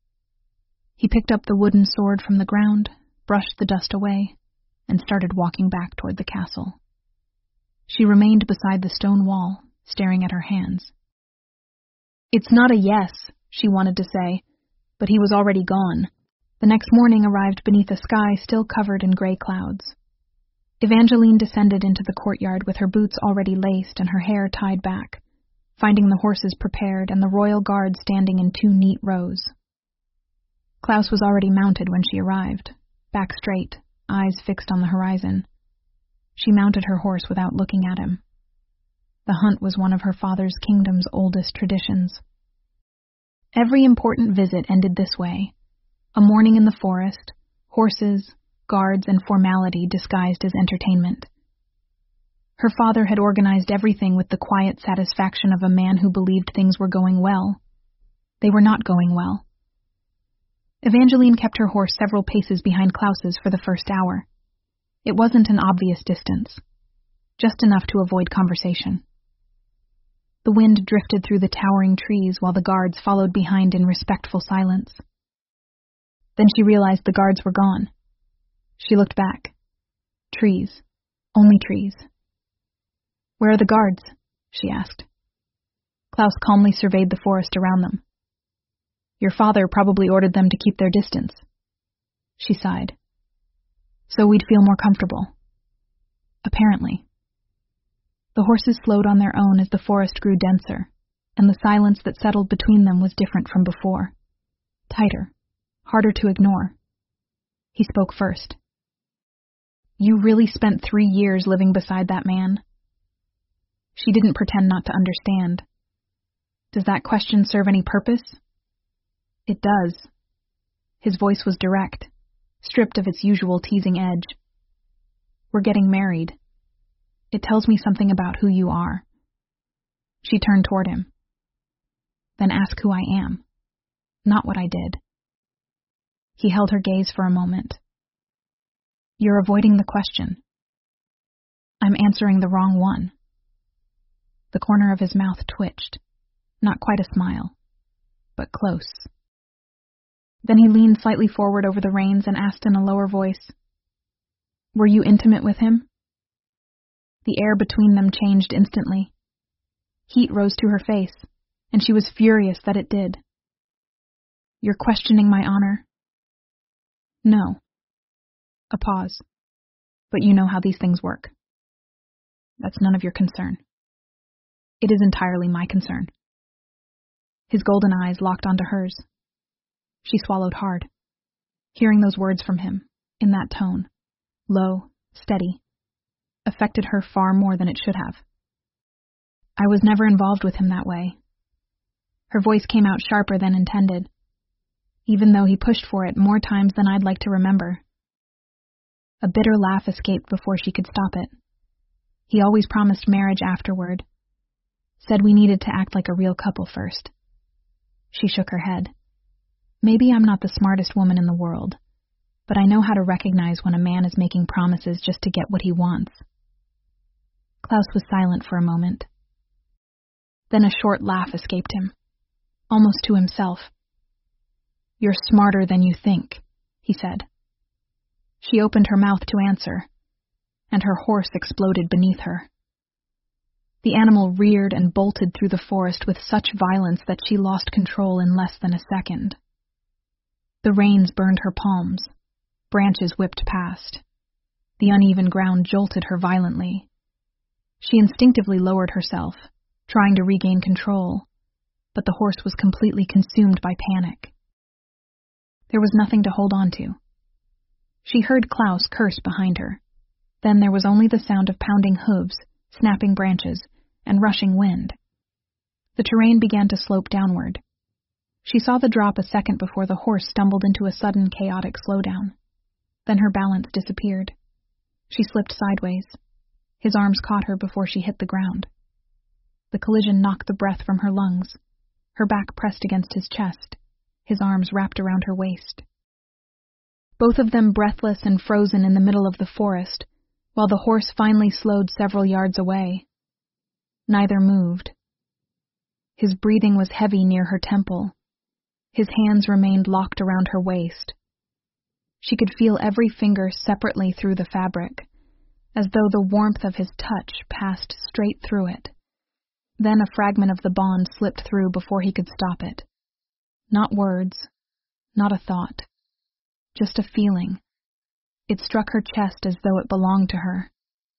He picked up the wooden sword from the ground, brushed the dust away, and started walking back toward the castle. She remained beside the stone wall, staring at her hands. It's not a yes, she wanted to say, but he was already gone. The next morning arrived beneath a sky still covered in gray clouds. Evangeline descended into the courtyard with her boots already laced and her hair tied back, finding the horses prepared and the royal guard standing in 2 neat rows. Klaus was already mounted when she arrived, back straight, eyes fixed on the horizon. She mounted her horse without looking at him. The hunt was one of her father's kingdom's oldest traditions. Every important visit ended this way. A morning in the forest, horses, guards, and formality disguised as entertainment. Her father had organized everything with the quiet satisfaction of a man who believed things were going well. They were not going well. Evangeline kept her horse several paces behind Klaus's for the first hour. It wasn't an obvious distance, just enough to avoid conversation. The wind drifted through the towering trees while the guards followed behind in respectful silence. Then she realized the guards were gone. She looked back. Trees. Only trees. Where are the guards? She asked. Klaus calmly surveyed the forest around them. Your father probably ordered them to keep their distance. She sighed. So we'd feel more comfortable. Apparently. The horses slowed on their own as the forest grew denser, and the silence that settled between them was different from before. Tighter. Harder to ignore. He spoke first. You really spent 3 years living beside that man? She didn't pretend not to understand. Does that question serve any purpose? It does. His voice was direct, stripped of its usual teasing edge. We're getting married. It tells me something about who you are. She turned toward him. Then ask who I am, not what I did. He held her gaze for a moment. You're avoiding the question. I'm answering the wrong one. The corner of his mouth twitched. Not quite a smile, but close. Then he leaned slightly forward over the reins and asked in a lower voice, Were you intimate with him? The air between them changed instantly. Heat rose to her face, and she was furious that it did. You're questioning my honor? No. A pause. But you know how these things work. That's none of your concern. It is entirely my concern. His golden eyes locked onto hers. She swallowed hard. Hearing those words from him, in that tone, low, steady, affected her far more than it should have. I was never involved with him that way. Her voice came out sharper than intended, even though he pushed for it more times than I'd like to remember. A bitter laugh escaped before she could stop it. He always promised marriage afterward. Said we needed to act like a real couple first. She shook her head. Maybe I'm not the smartest woman in the world, but I know how to recognize when a man is making promises just to get what he wants. Klaus was silent for a moment. Then a short laugh escaped him, almost to himself. You're smarter than you think, he said. She opened her mouth to answer, and her horse exploded beneath her. The animal reared and bolted through the forest with such violence that she lost control in less than a second. The reins burned her palms. Branches whipped past. The uneven ground jolted her violently. She instinctively lowered herself, trying to regain control, but the horse was completely consumed by panic. There was nothing to hold on to. She heard Klaus curse behind her. Then there was only the sound of pounding hooves, snapping branches, and rushing wind. The terrain began to slope downward. She saw the drop a second before the horse stumbled into a sudden chaotic slowdown. Then her balance disappeared. She slipped sideways. His arms caught her before she hit the ground. The collision knocked the breath from her lungs. Her back pressed against his chest. His arms wrapped around her waist. Both of them breathless and frozen in the middle of the forest, while the horse finally slowed several yards away. Neither moved. His breathing was heavy near her temple. His hands remained locked around her waist. She could feel every finger separately through the fabric, as though the warmth of his touch passed straight through it. Then a fragment of the bond slipped through before he could stop it. Not words, not a thought, just a feeling. It struck her chest as though it belonged to her.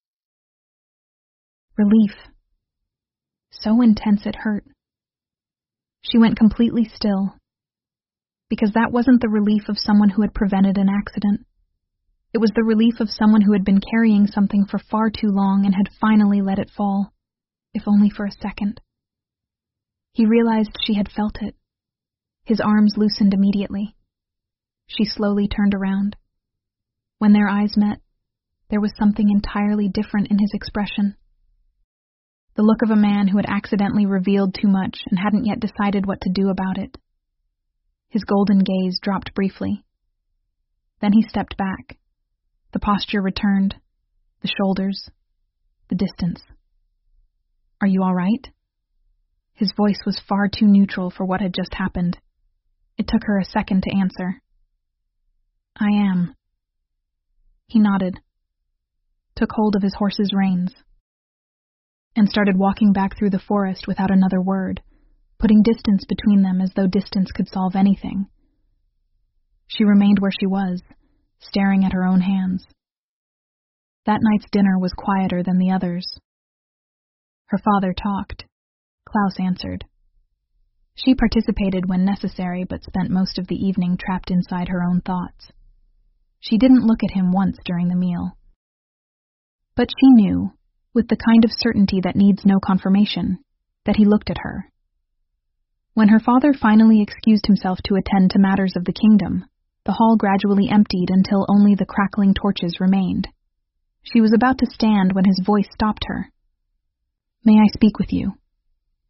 Relief. So intense it hurt. She went completely still, because that wasn't the relief of someone who had prevented an accident. It was the relief of someone who had been carrying something for far too long and had finally let it fall, if only for a second. He realized she had felt it. His arms loosened immediately. She slowly turned around. When their eyes met, there was something entirely different in his expression. The look of a man who had accidentally revealed too much and hadn't yet decided what to do about it. His golden gaze dropped briefly. Then he stepped back. The posture returned, the shoulders, the distance. Are you all right? His voice was far too neutral for what had just happened. It took her a second to answer. I am. He nodded, took hold of his horse's reins, and started walking back through the forest without another word, putting distance between them as though distance could solve anything. She remained where she was, staring at her own hands. That night's dinner was quieter than the others. Her father talked. Klaus answered. She participated when necessary, but spent most of the evening trapped inside her own thoughts. She didn't look at him once during the meal. But she knew, with the kind of certainty that needs no confirmation, that he looked at her. When her father finally excused himself to attend to matters of the kingdom, the hall gradually emptied until only the crackling torches remained. She was about to stand when his voice stopped her. May I speak with you?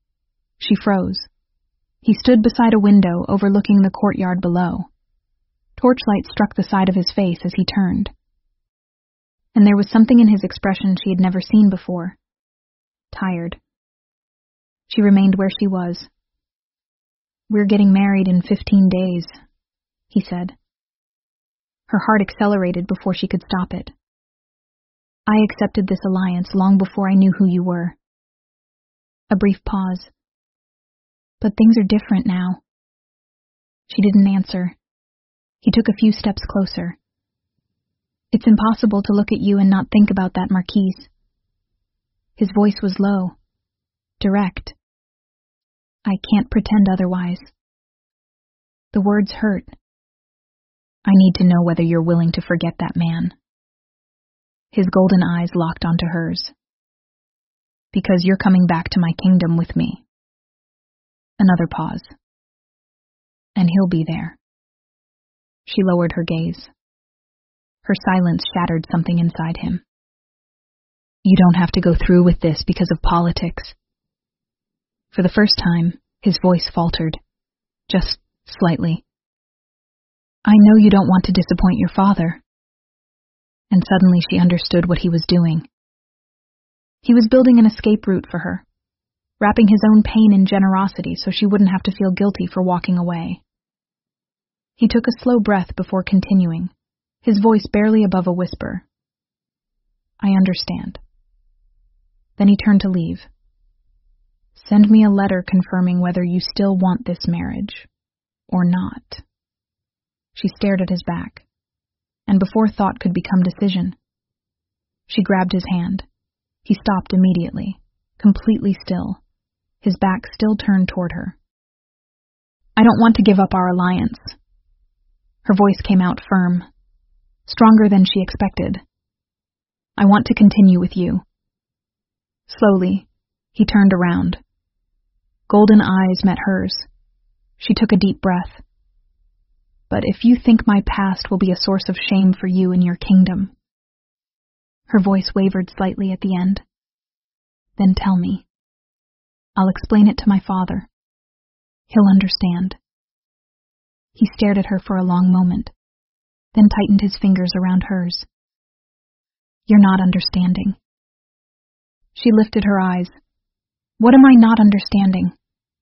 She froze. He stood beside a window overlooking the courtyard below. Torchlight struck the side of his face as he turned, and there was something in his expression she had never seen before. Tired. She remained where she was. "We're getting married in 15 days, he said. Her heart accelerated before she could stop it. "I accepted this alliance long before I knew who you were." A brief pause. "But things are different now." She didn't answer. He took a few steps closer. "It's impossible to look at you and not think about that Marquise." His voice was low, direct. "I can't pretend otherwise." The words hurt. "I need to know whether you're willing to forget that man." His golden eyes locked onto hers. "Because you're coming back to my kingdom with me." Another pause. "And he'll be there." She lowered her gaze. Her silence shattered something inside him. "You don't have to go through with this because of politics." For the first time, his voice faltered, just slightly. "I know you don't want to disappoint your father." And suddenly she understood what he was doing. He was building an escape route for her, wrapping his own pain in generosity so she wouldn't have to feel guilty for walking away. He took a slow breath before continuing, his voice barely above a whisper. "I understand." Then he turned to leave. "Send me a letter confirming whether you still want this marriage, or not." She stared at his back, and before thought could become decision, she grabbed his hand. He stopped immediately, completely still, his back still turned toward her. "I don't want to give up our alliance." Her voice came out firm, stronger than she expected. "I want to continue with you." Slowly, he turned around. Golden eyes met hers. She took a deep breath. "But if you think my past will be a source of shame for you and your kingdom." Her voice wavered slightly at the end. "Then tell me. I'll explain it to my father. He'll understand." He stared at her for a long moment, then tightened his fingers around hers. "You're not understanding." She lifted her eyes. "What am I not understanding?"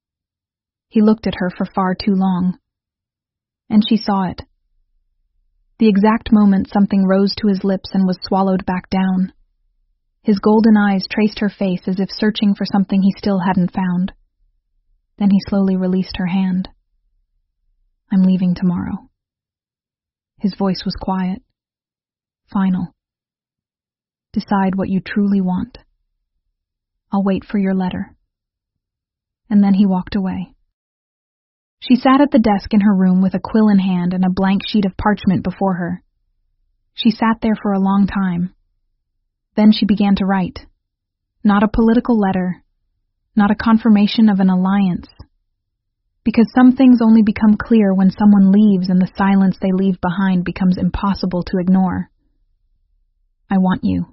He looked at her for far too long, and she saw it. The exact moment something rose to his lips and was swallowed back down. His golden eyes traced her face as if searching for something he still hadn't found. Then he slowly released her hand. "I'm leaving tomorrow." His voice was quiet, final. "Decide what you truly want. I'll wait for your letter." And then he walked away. She sat at the desk in her room with a quill in hand and a blank sheet of parchment before her. She sat there for a long time. Then she began to write. Not a political letter, not a confirmation of an alliance. Because some things only become clear when someone leaves and the silence they leave behind becomes impossible to ignore. "I want you."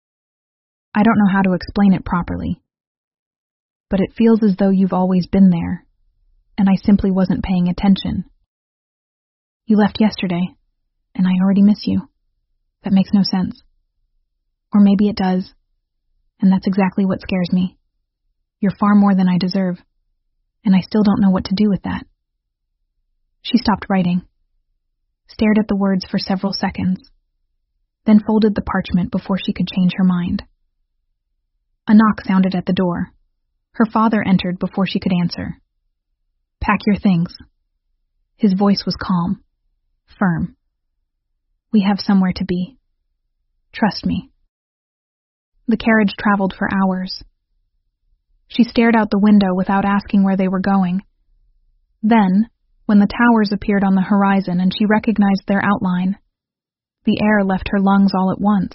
I don't know how to explain it properly, but it feels as though you've always been there, and I simply wasn't paying attention. You left yesterday, and I already miss you. That makes no sense. Or maybe it does, and that's exactly what scares me. You're far more than I deserve, and I still don't know what to do with that. She stopped writing, stared at the words for several seconds, then folded the parchment before she could change her mind. A knock sounded at the door. Her father entered before she could answer. "Pack your things." His voice was calm, firm. "We have somewhere to be. Trust me." The carriage traveled for hours. She stared out the window without asking where they were going. Then, when the towers appeared on the horizon and she recognized their outline, the air left her lungs all at once.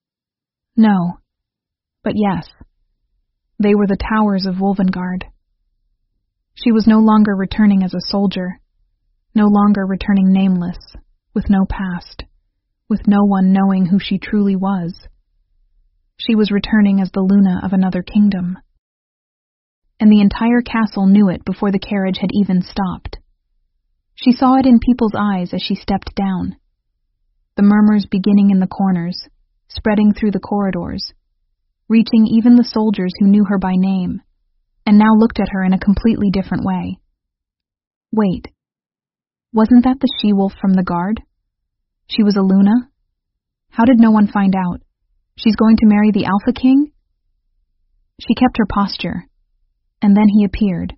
No, but yes, they were the towers of Wolvengard. She was no longer returning as a soldier, no longer returning nameless, with no past, with no one knowing who she truly was. She was returning as the Luna of another kingdom. And the entire castle knew it before the carriage had even stopped. She saw it in people's eyes as she stepped down. The murmurs beginning in the corners, spreading through the corridors, reaching even the soldiers who knew her by name, and now looked at her in a completely different way. Wait, wasn't that the she-wolf from the guard? She was a Luna? How did no one find out? She's going to marry the Alpha King? She kept her posture, and then he appeared.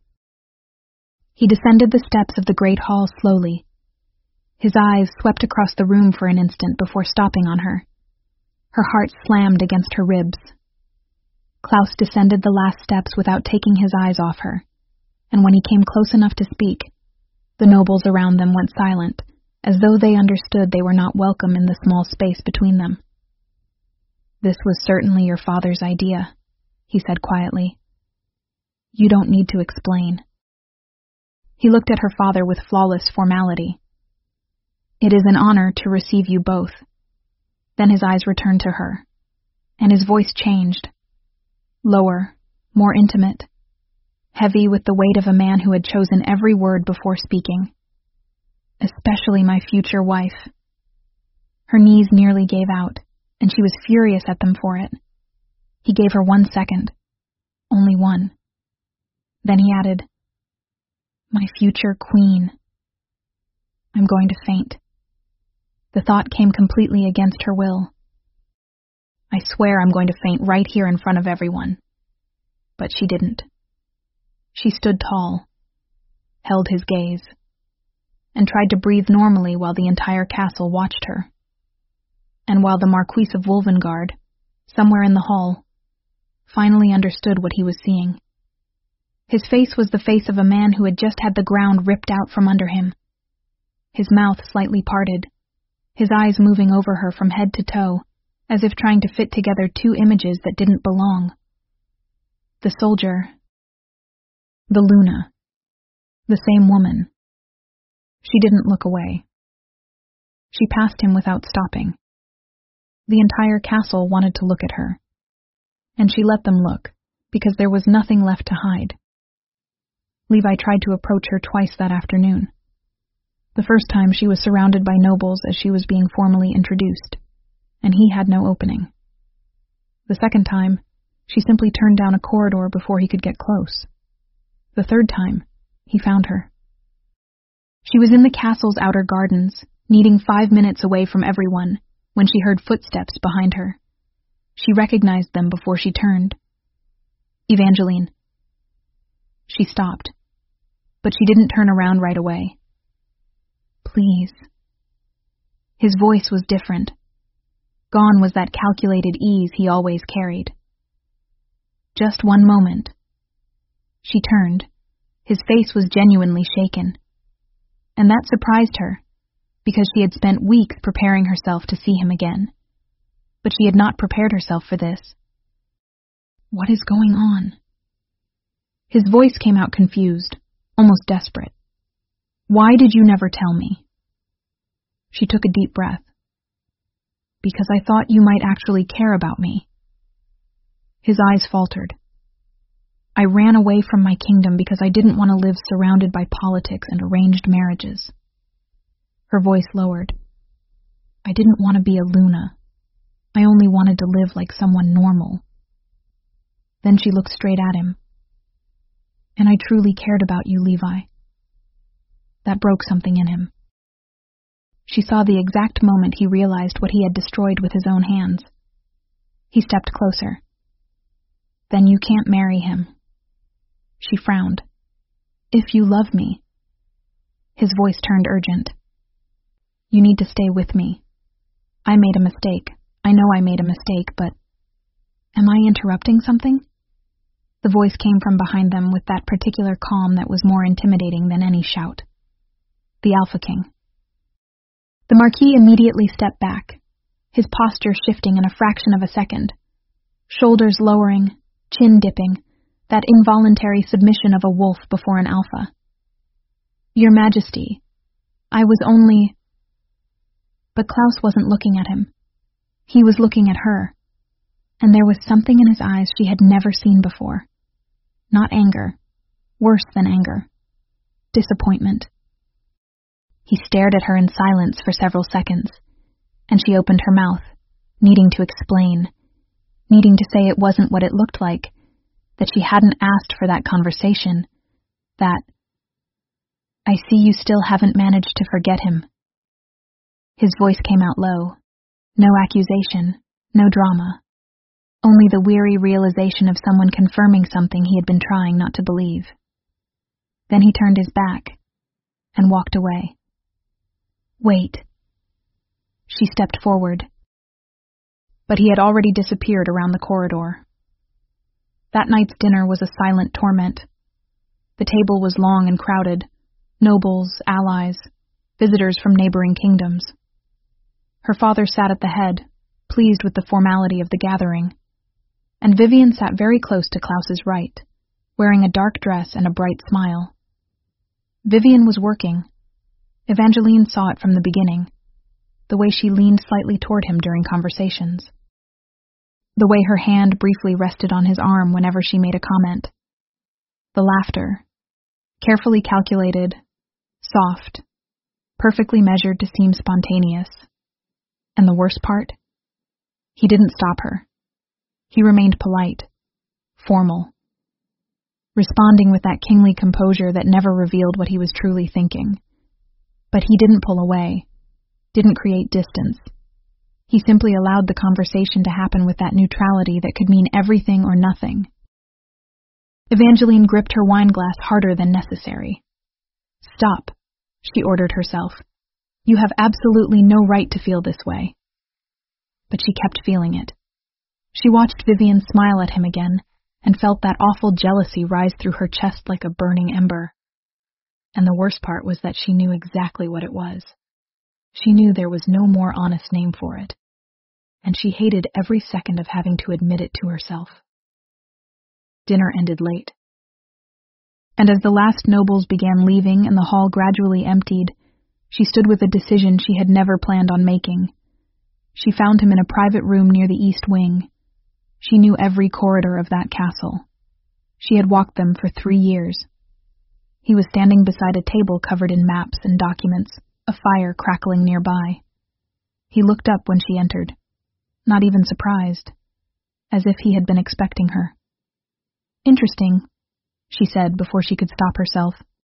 He descended the steps of the great hall slowly. His eyes swept across the room for an instant before stopping on her. Her heart slammed against her ribs. Klaus descended the last steps without taking his eyes off her, and when he came close enough to speak, the nobles around them went silent, as though they understood they were not welcome in the small space between them. "This was certainly your father's idea," he said quietly. "You don't need to explain." He looked at her father with flawless formality. "It is an honor to receive you both." Then his eyes returned to her, and his voice changed. Lower, more intimate, heavy with the weight of a man who had chosen every word before speaking. "Especially my future wife." Her knees nearly gave out, and she was furious at them for it. He gave her 1 second. Only one. Then he added, "My future queen." I'm going to faint. The thought came completely against her will. "I swear I'm going to faint right here in front of everyone." But she didn't. She stood tall, held his gaze, and tried to breathe normally while the entire castle watched her. And while the Marquise of Wolvengard, somewhere in the hall, finally understood what he was seeing. His face was the face of a man who had just had the ground ripped out from under him. His mouth slightly parted, his eyes moving over her from head to toe, as if trying to fit together two images that didn't belong. The soldier, the Luna, the same woman. She didn't look away. She passed him without stopping. The entire castle wanted to look at her, and she let them look, because there was nothing left to hide. Levi tried to approach her twice that afternoon. The first time she was surrounded by nobles as she was being formally introduced, and he had no opening. The second time, she simply turned down a corridor before he could get close. The third time, he found her. She was in the castle's outer gardens, needing 5 minutes away from everyone, when she heard footsteps behind her. She recognized them before she turned. "Evangeline." She stopped, but she didn't turn around right away. "Please." His voice was different. Gone was that calculated ease he always carried. "Just 1 moment." She turned. His face was genuinely shaken. And that surprised her, because she had spent weeks preparing herself to see him again. But she had not prepared herself for this. "What is going on?" His voice came out confused, almost desperate. "Why did you never tell me?" She took a deep breath. "Because I thought you might actually care about me." His eyes faltered. "I ran away from my kingdom because I didn't want to live surrounded by politics and arranged marriages." Her voice lowered. "I didn't want to be a Luna. I only wanted to live like someone normal." Then she looked straight at him. "And I truly cared about you, Levi." That broke something in him. She saw the exact moment he realized what he had destroyed with his own hands. He stepped closer. "Then you can't marry him." She frowned. "If you love me." His voice turned urgent. "You need to stay with me. I made a mistake. I know I made a mistake, but..." "Am I interrupting something?" The voice came from behind them with that particular calm that was more intimidating than any shout. The Alpha King. The Marquis immediately stepped back, his posture shifting in a fraction of a second. Shoulders lowering, chin dipping, that involuntary submission of a wolf before an alpha. "Your Majesty, I was only..." But Klaus wasn't looking at him. He was looking at her, and there was something in his eyes she had never seen before. Not anger, worse than anger. Disappointment. He stared at her in silence for several seconds, and she opened her mouth, needing to explain, needing to say it wasn't what it looked like, that she hadn't asked for that conversation, that, "I see you still haven't managed to forget him." His voice came out low. No accusation, no drama. Only the weary realization of someone confirming something he had been trying not to believe. Then he turned his back and walked away. "Wait." She stepped forward, but he had already disappeared around the corridor. That night's dinner was a silent torment. The table was long and crowded, nobles, allies, visitors from neighboring kingdoms. Her father sat at the head, pleased with the formality of the gathering, and Vivian sat very close to Klaus's right, wearing a dark dress and a bright smile. Vivian was working. Evangeline saw it from the beginning, the way she leaned slightly toward him during conversations, the way her hand briefly rested on his arm whenever she made a comment. The laughter, carefully calculated, soft, perfectly measured to seem spontaneous. And the worst part? He didn't stop her. He remained polite, formal, responding with that kingly composure that never revealed what he was truly thinking. But he didn't pull away, didn't create distance. He simply allowed the conversation to happen with that neutrality that could mean everything or nothing. Evangeline gripped her wineglass harder than necessary. "Stop," she ordered herself. "You have absolutely no right to feel this way." But she kept feeling it. She watched Vivian smile at him again and felt that awful jealousy rise through her chest like a burning ember. And the worst part was that she knew exactly what it was. She knew there was no more honest name for it, and she hated every second of having to admit it to herself. Dinner ended late. And as the last nobles began leaving and the hall gradually emptied, she stood with a decision she had never planned on making. She found him in a private room near the east wing. She knew every corridor of that castle. She had walked them for 3 years. He was standing beside a table covered in maps and documents, a fire crackling nearby. He looked up when she entered, not even surprised, as if he had been expecting her. "Interesting," she said before she could stop herself.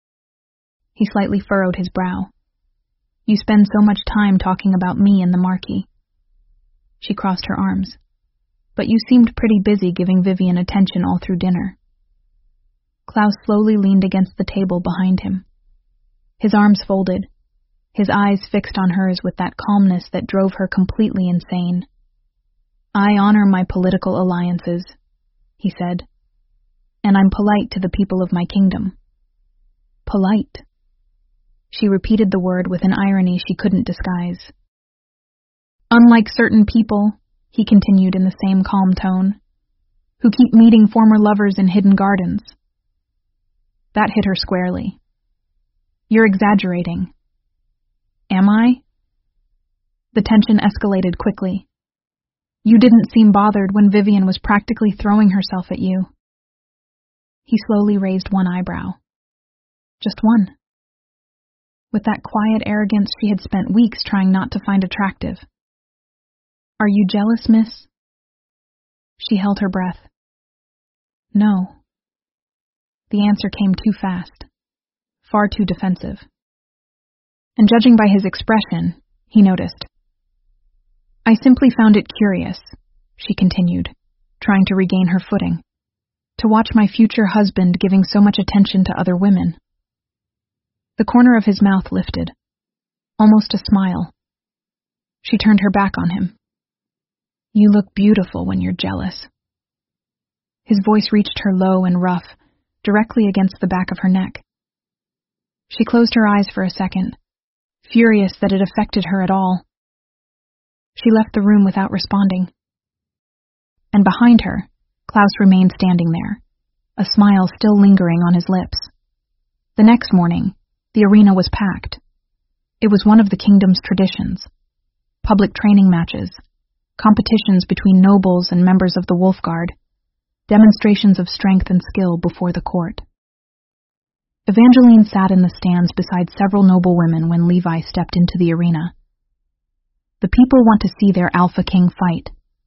He slightly furrowed his brow. "You spend so much time talking about me and the Marquis." She crossed her arms. "But you seemed pretty busy giving Vivian attention all through dinner." Klaus slowly leaned against the table behind him. His arms folded, his eyes fixed on hers with that calmness that drove her completely insane. "I honor my political alliances," he said, "and I'm polite to the people of my kingdom." Polite. She repeated the word with an irony she couldn't disguise. "Unlike certain people," he continued in the same calm tone, "who keep meeting former lovers in hidden gardens." That hit her squarely. "You're exaggerating." "Am I?" The tension escalated quickly. "You didn't seem bothered when Vivian was practically throwing herself at you." He slowly raised one eyebrow. Just one. With that quiet arrogance she had spent weeks trying not to find attractive. "Are you jealous, miss?" She held her breath. "No." The answer came too fast, far too defensive. And judging by his expression, he noticed. "I simply found it curious," she continued, trying to regain her footing, "to watch my future husband giving so much attention to other women." The corner of his mouth lifted, almost a smile. She turned her back on him. "You look beautiful when you're jealous." His voice reached her low and rough, directly against the back of her neck. She closed her eyes for a second, furious that it affected her at all. She left the room without responding. And behind her, Klaus remained standing there, a smile still lingering on his lips. The next morning, the arena was packed. It was one of the kingdom's traditions. Public training matches, competitions between nobles and members of the Wolf Guard, demonstrations of strength and skill before the court. Evangeline sat in the stands beside several noble women when Levi stepped into the arena. The people want to see their Alpha King fight.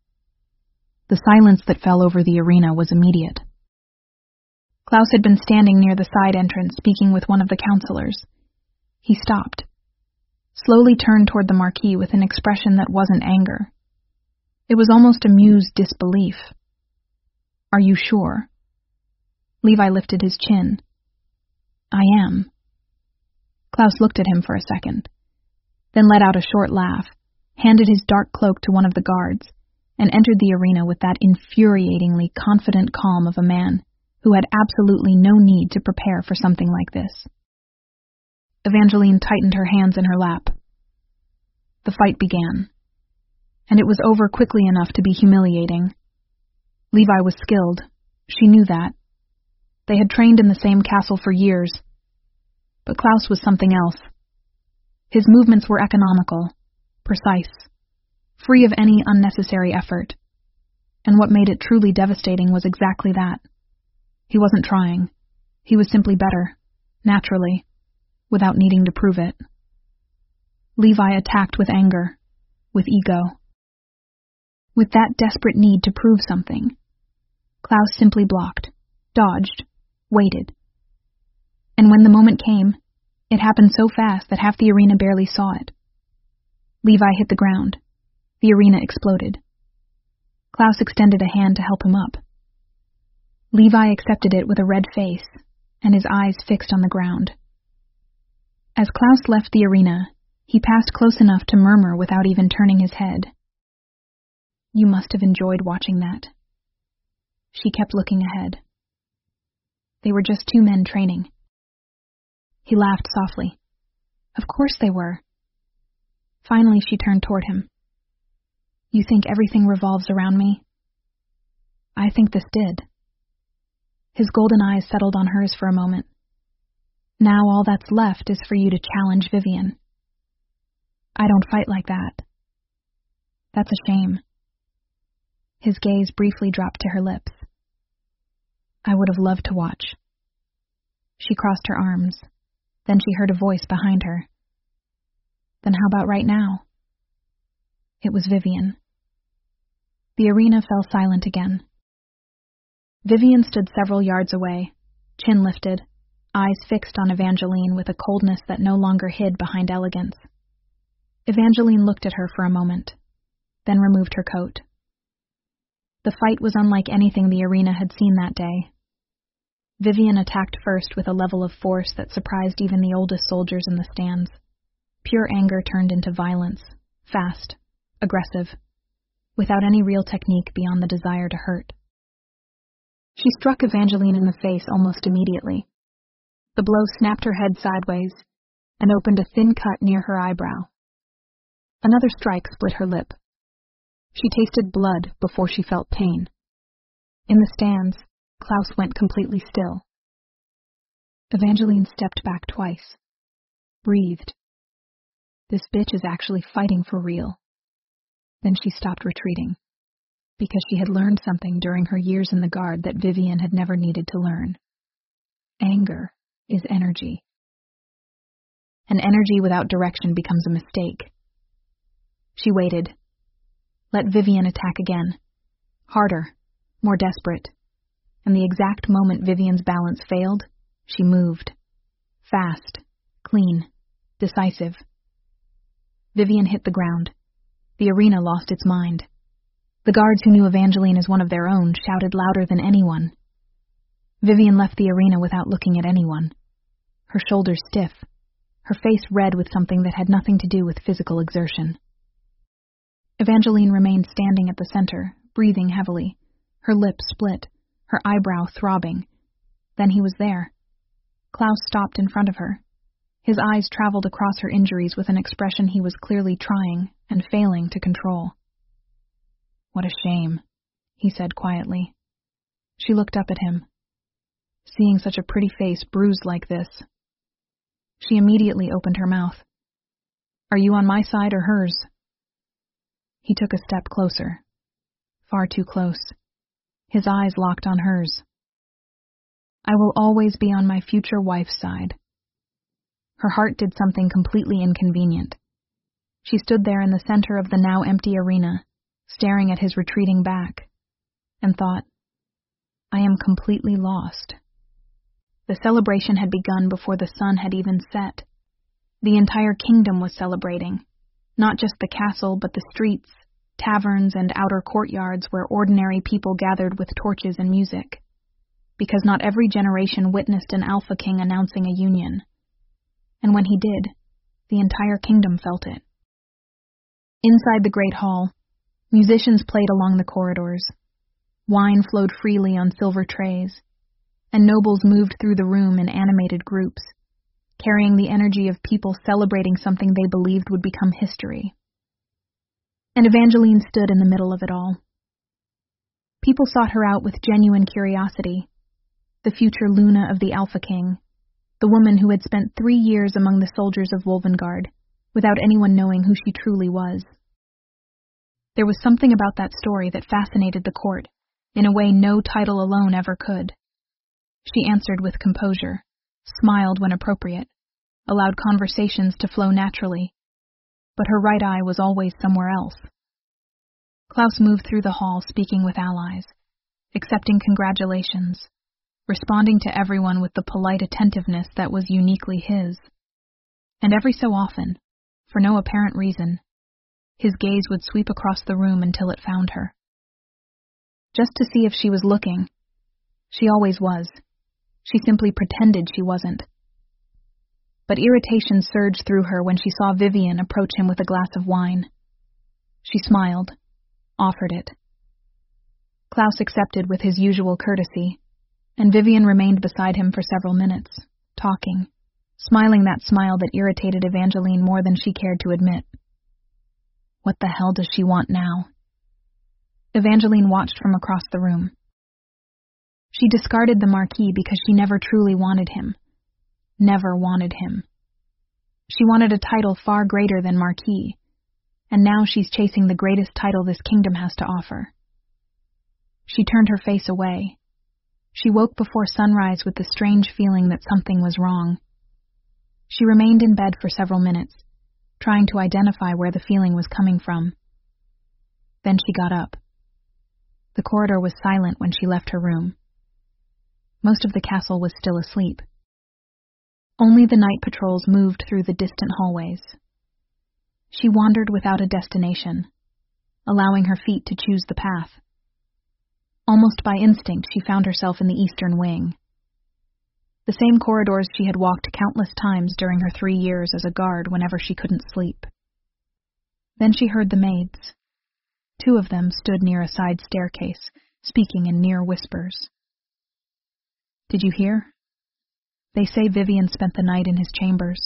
The silence that fell over the arena was immediate. Klaus had been standing near the side entrance speaking with one of the counselors. He stopped, slowly turned toward the Marquis with an expression that wasn't anger. It was almost amused disbelief. "Are you sure?" Levi lifted his chin. "I am." Klaus looked at him for a second, then let out a short laugh, handed his dark cloak to one of the guards, and entered the arena with that infuriatingly confident calm of a man who had absolutely no need to prepare for something like this. Evangeline tightened her hands in her lap. The fight began, and it was over quickly enough to be humiliating. Levi was skilled. She knew that. They had trained in the same castle for years. But Klaus was something else. His movements were economical, precise, free of any unnecessary effort. And what made it truly devastating was exactly that. He wasn't trying. He was simply better, naturally, without needing to prove it. Levi attacked with anger, with ego, with that desperate need to prove something. Klaus simply blocked, dodged, waited. And when the moment came, it happened so fast that half the arena barely saw it. Levi hit the ground. The arena exploded. Klaus extended a hand to help him up. Levi accepted it with a red face and his eyes fixed on the ground. As Klaus left the arena, he passed close enough to murmur without even turning his head. "You must have enjoyed watching that." She kept looking ahead. They were just two men training. He laughed softly. Of course they were. Finally, she turned toward him. "You think everything revolves around me?" "I think this did." His golden eyes settled on hers for a moment. "Now all that's left is for you to challenge Vivian." "I don't fight like that." "That's a shame." His gaze briefly dropped to her lips. "I would have loved to watch." She crossed her arms. Then she heard a voice behind her. "Then how about right now?" It was Vivian. The arena fell silent again. Vivian stood several yards away, chin lifted, eyes fixed on Evangeline with a coldness that no longer hid behind elegance. Evangeline looked at her for a moment, then removed her coat. The fight was unlike anything the arena had seen that day. Vivian attacked first with a level of force that surprised even the oldest soldiers in the stands. Pure anger turned into violence, fast, aggressive, without any real technique beyond the desire to hurt. She struck Evangeline in the face almost immediately. The blow snapped her head sideways and opened a thin cut near her eyebrow. Another strike split her lip. She tasted blood before she felt pain. In the stands, Klaus went completely still. Evangeline stepped back twice, breathed. This bitch is actually fighting for real. Then she stopped retreating, because she had learned something during her years in the guard that Vivian had never needed to learn. Anger is energy. And energy without direction becomes a mistake. She waited. Let Vivian attack again. Harder, more desperate. And the exact moment Vivian's balance failed, she moved. Fast, clean, decisive. Vivian hit the ground. The arena lost its mind. The guards who knew Evangeline as one of their own shouted louder than anyone. Vivian left the arena without looking at anyone. Her shoulders stiff, her face red with something that had nothing to do with physical exertion. Evangeline remained standing at the center, breathing heavily, her lips split, her eyebrow throbbing. Then he was there. Klaus stopped in front of her. His eyes traveled across her injuries with an expression he was clearly trying and failing to control. "What a shame," he said quietly. She looked up at him. Seeing such a pretty face bruised like this. She immediately opened her mouth. "Are you on my side or hers?" He took a step closer. Far too close. His eyes locked on hers. I will always be on my future wife's side. Her heart did something completely inconvenient. She stood there in the center of the now empty arena, staring at his retreating back, and thought, I am completely lost. The celebration had begun before the sun had even set. The entire kingdom was celebrating, not just the castle, but the streets, taverns, and outer courtyards where ordinary people gathered with torches and music, because not every generation witnessed an Alpha King announcing a union. And when he did, the entire kingdom felt it. Inside the great hall, musicians played along the corridors. Wine flowed freely on silver trays, and nobles moved through the room in animated groups, carrying the energy of people celebrating something they believed would become history. And Evangeline stood in the middle of it all. People sought her out with genuine curiosity, the future Luna of the Alpha King, the woman who had spent 3 years among the soldiers of Wolvengard, without anyone knowing who she truly was. There was something about that story that fascinated the court, in a way no title alone ever could. She answered with composure, smiled when appropriate, allowed conversations to flow naturally, but her right eye was always somewhere else. Klaus moved through the hall speaking with allies, accepting congratulations, responding to everyone with the polite attentiveness that was uniquely his. And every so often, for no apparent reason, his gaze would sweep across the room until it found her. Just to see if she was looking. She always was. She simply pretended she wasn't. But irritation surged through her when she saw Vivian approach him with a glass of wine. She smiled, offered it. Klaus accepted with his usual courtesy, and Vivian remained beside him for several minutes, talking, smiling that smile that irritated Evangeline more than she cared to admit. What the hell does she want now? Evangeline watched from across the room. She discarded the Marquis because she never truly wanted him. Never wanted him. She wanted a title far greater than Marquis, and now she's chasing the greatest title this kingdom has to offer. She turned her face away. She woke before sunrise with the strange feeling that something was wrong. She remained in bed for several minutes, trying to identify where the feeling was coming from. Then she got up. The corridor was silent when she left her room. Most of the castle was still asleep. Only the night patrols moved through the distant hallways. She wandered without a destination, allowing her feet to choose the path. Almost by instinct, she found herself in the eastern wing. The same corridors she had walked countless times during her 3 years as a guard whenever she couldn't sleep. Then she heard the maids. 2 of them stood near a side staircase, speaking in near whispers. Did you hear? They say Vivian spent the night in his chambers.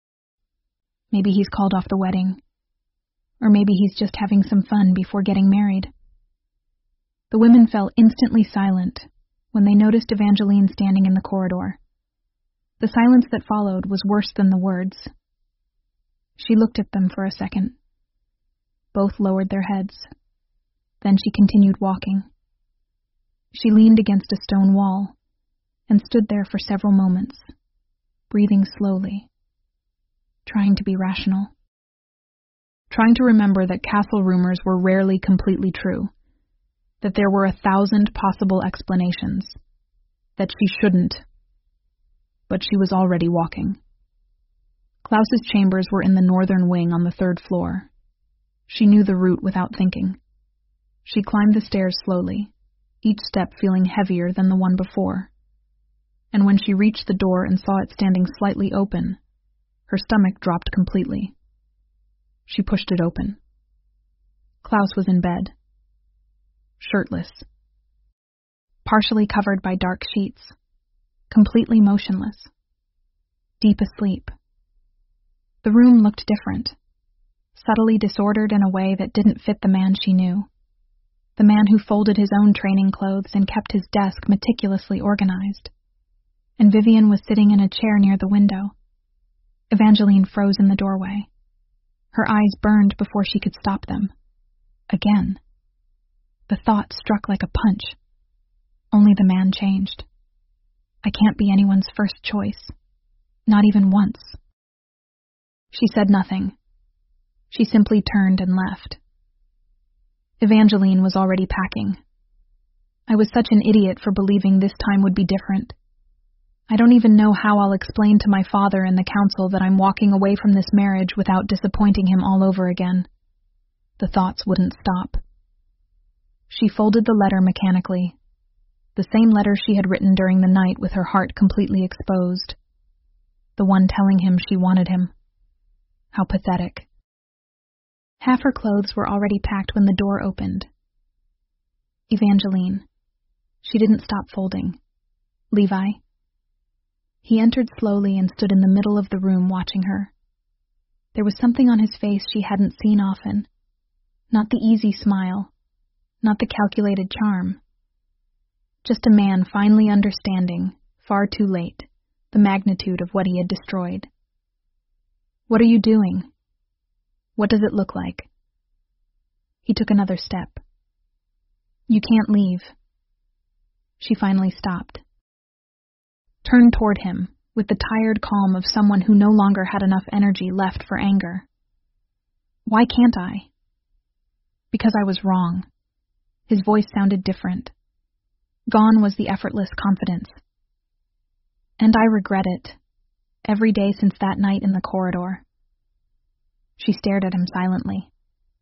Maybe he's called off the wedding. Or maybe he's just having some fun before getting married. The women fell instantly silent when they noticed Evangeline standing in the corridor. The silence that followed was worse than the words. She looked at them for a second. Both lowered their heads. Then she continued walking. She leaned against a stone wall and stood there for several moments, breathing slowly, trying to be rational. Trying to remember that castle rumors were rarely completely true, that there were 1,000 possible explanations, that she shouldn't. But she was already walking. Klaus's chambers were in the northern wing on the 3rd floor. She knew the route without thinking. She climbed the stairs slowly, each step feeling heavier than the one before. And when she reached the door and saw it standing slightly open, her stomach dropped completely. She pushed it open. Klaus was in bed, shirtless, partially covered by dark sheets, completely motionless, deep asleep. The room looked different, subtly disordered in a way that didn't fit the man she knew, the man who folded his own training clothes and kept his desk meticulously organized. And Vivian was sitting in a chair near the window. Evangeline froze in the doorway. Her eyes burned before she could stop them. Again. The thought struck like a punch. Only the man changed. I can't be anyone's first choice. Not even once. She said nothing. She simply turned and left. Evangeline was already packing. I was such an idiot for believing this time would be different. I don't even know how I'll explain to my father and the council that I'm walking away from this marriage without disappointing him all over again. The thoughts wouldn't stop. She folded the letter mechanically, the same letter she had written during the night with her heart completely exposed. The one telling him she wanted him. How pathetic. Half her clothes were already packed when the door opened. Evangeline. She didn't stop folding. Levi. He entered slowly and stood in the middle of the room watching her. There was something on his face she hadn't seen often. Not the easy smile, not the calculated charm. Just a man finally understanding, far too late, the magnitude of what he had destroyed. What are you doing? What does it look like? He took another step. You can't leave. She finally stopped. Turned toward him, with the tired calm of someone who no longer had enough energy left for anger. Why can't I? Because I was wrong. His voice sounded different. Gone was the effortless confidence. And I regret it, every day since that night in the corridor. She stared at him silently.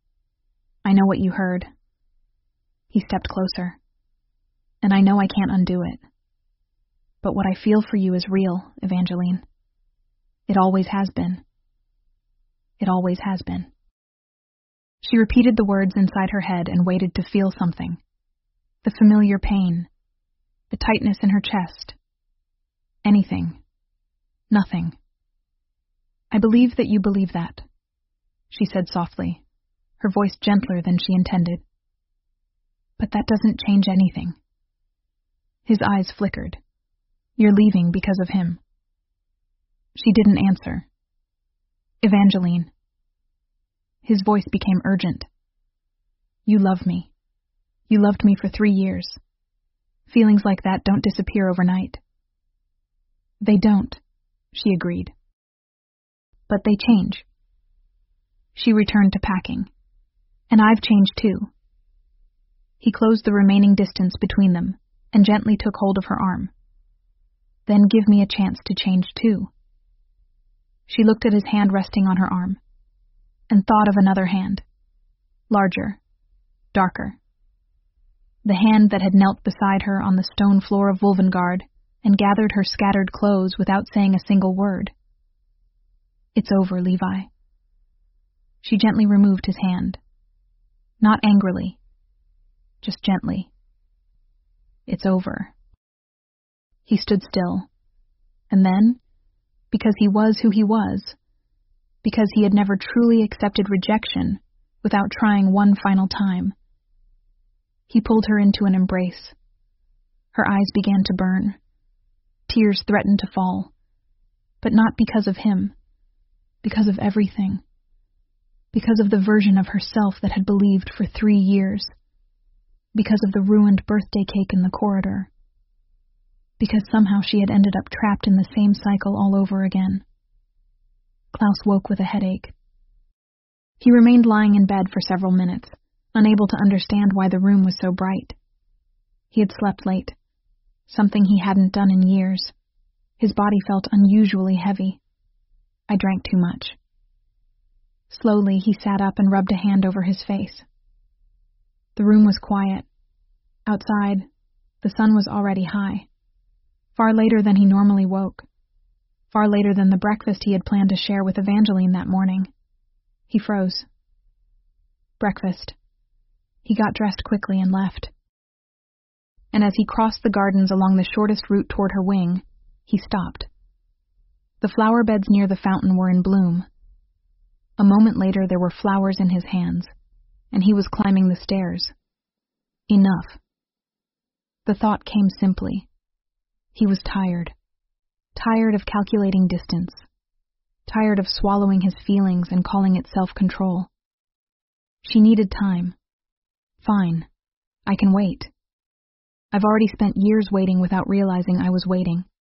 I know what you heard. He stepped closer. And I know I can't undo it. But what I feel for you is real, Evangeline. It always has been. It always has been. She repeated the words inside her head and waited to feel something. The familiar pain. The tightness in her chest. Anything. Nothing. I believe that you believe that, she said softly, her voice gentler than she intended. But that doesn't change anything. His eyes flickered. You're leaving because of him. She didn't answer. Evangeline. His voice became urgent. You love me. You loved me for 3 years. Feelings like that don't disappear overnight. They don't, she agreed. But they change. She returned to packing. And I've changed too. He closed the remaining distance between them and gently took hold of her arm. Then give me a chance to change too. She looked at his hand resting on her arm, and thought of another hand, larger, darker. The hand that had knelt beside her on the stone floor of Wolvengard and gathered her scattered clothes without saying a single word. It's over, Levi. She gently removed his hand. Not angrily, just gently. It's over. He stood still, and then, because he was who he was, because he had never truly accepted rejection without trying one final time, he pulled her into an embrace. Her eyes began to burn. Tears threatened to fall, but not because of him, because of everything, because of the version of herself that had believed for 3 years, because of the ruined birthday cake in the corridor, because somehow she had ended up trapped in the same cycle all over again. Klaus woke with a headache. He remained lying in bed for several minutes, unable to understand why the room was so bright. He had slept late, something he hadn't done in years. His body felt unusually heavy. I drank too much. Slowly, he sat up and rubbed a hand over his face. The room was quiet. Outside, the sun was already high. Far later than he normally woke. Far later than the breakfast he had planned to share with Evangeline that morning. He froze. Breakfast. He got dressed quickly and left. And as he crossed the gardens along the shortest route toward her wing, he stopped. The flower beds near the fountain were in bloom. A moment later there were flowers in his hands, and he was climbing the stairs. Enough. The thought came simply. He was tired. Tired of calculating distance. Tired of swallowing his feelings and calling it self-control. She needed time. Fine. I can wait. I've already spent years waiting without realizing I was waiting.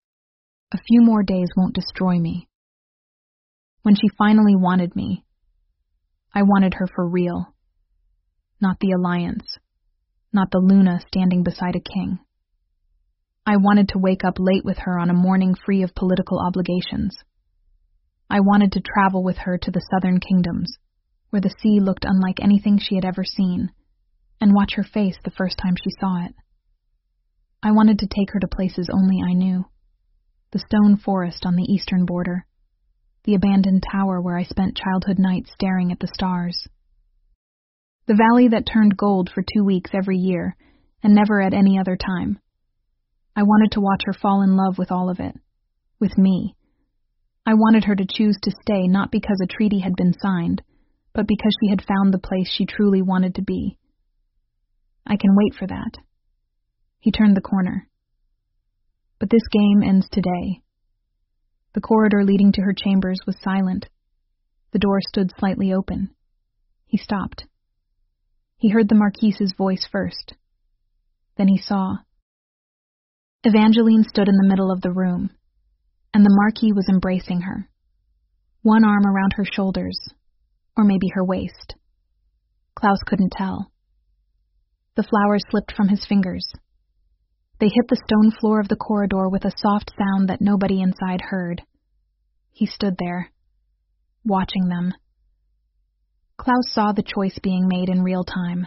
A few more days won't destroy me. When she finally wanted me, I wanted her for real. Not the alliance, not the Luna standing beside a king. I wanted to wake up late with her on a morning free of political obligations. I wanted to travel with her to the southern kingdoms, where the sea looked unlike anything she had ever seen, and watch her face the first time she saw it. I wanted to take her to places only I knew. The stone forest on the eastern border, the abandoned tower where I spent childhood nights staring at the stars. The valley that turned gold for 2 weeks every year, and never at any other time. I wanted to watch her fall in love with all of it, with me. I wanted her to choose to stay not because a treaty had been signed, but because she had found the place she truly wanted to be. I can wait for that. He turned the corner. But this game ends today. The corridor leading to her chambers was silent. The door stood slightly open. He stopped. He heard the Marquise's voice first. Then he saw. Evangeline stood in the middle of the room, and the Marquis was embracing her, one arm around her shoulders, or maybe her waist. Klaus couldn't tell. The flowers slipped from his fingers. They hit the stone floor of the corridor with a soft sound that nobody inside heard. He stood there, watching them. Klaus saw the choice being made in real time.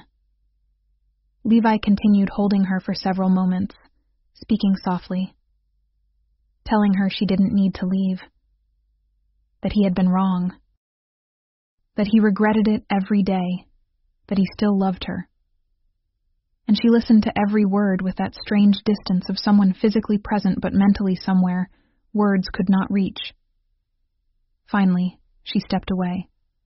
Levi continued holding her for several moments, speaking softly, telling her she didn't need to leave, that he had been wrong, that he regretted it every day, that he still loved her. And she listened to every word with that strange distance of someone physically present but mentally somewhere words could not reach. Finally, she stepped away.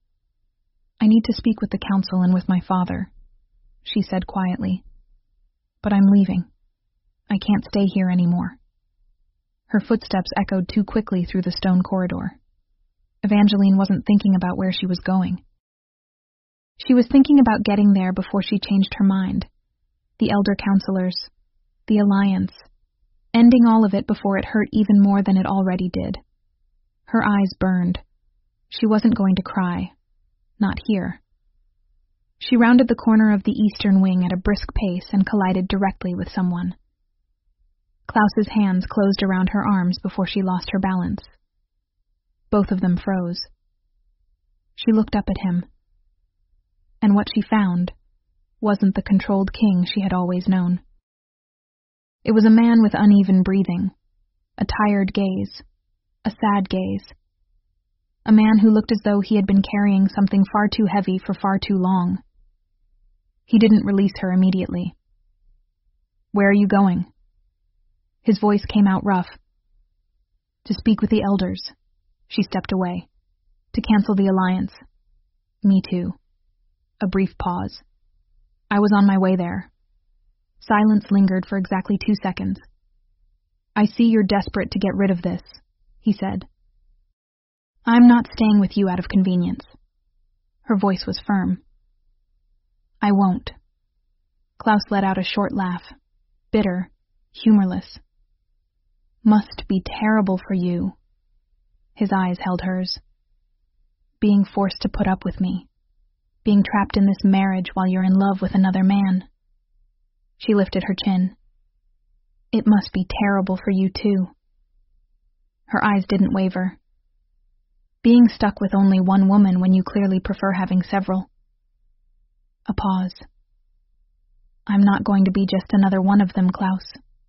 "I need to speak with the council and with my father," she said quietly. "But I'm leaving. I can't stay here anymore." Her footsteps echoed too quickly through the stone corridor. Evangeline wasn't thinking about where she was going. She was thinking about getting there before she changed her mind. The elder counselors, the alliance, ending all of it before it hurt even more than it already did. Her eyes burned. She wasn't going to cry. Not here. She rounded the corner of the eastern wing at a brisk pace and collided directly with someone. Klaus's hands closed around her arms before she lost her balance. Both of them froze. She looked up at him. And what she found wasn't the controlled king she had always known. It was a man with uneven breathing, a tired gaze, a sad gaze. A man who looked as though he had been carrying something far too heavy for far too long. He didn't release her immediately. "Where are you going?" His voice came out rough. "To speak with the elders." She stepped away. "To cancel the alliance." "Me too." A brief pause. "I was on my way there." Silence lingered for exactly 2 seconds. "I see you're desperate to get rid of this," he said. "I'm not staying with you out of convenience." Her voice was firm. "I won't." Klaus let out a short laugh, bitter, humorless. "Must be terrible for you." His eyes held hers. "Being forced to put up with me. Being trapped in this marriage while you're in love with another man." She lifted her chin. "It must be terrible for you too." Her eyes didn't waver. "Being stuck with only one woman when you clearly prefer having several." A pause. "I'm not going to be just another one of them, Klaus."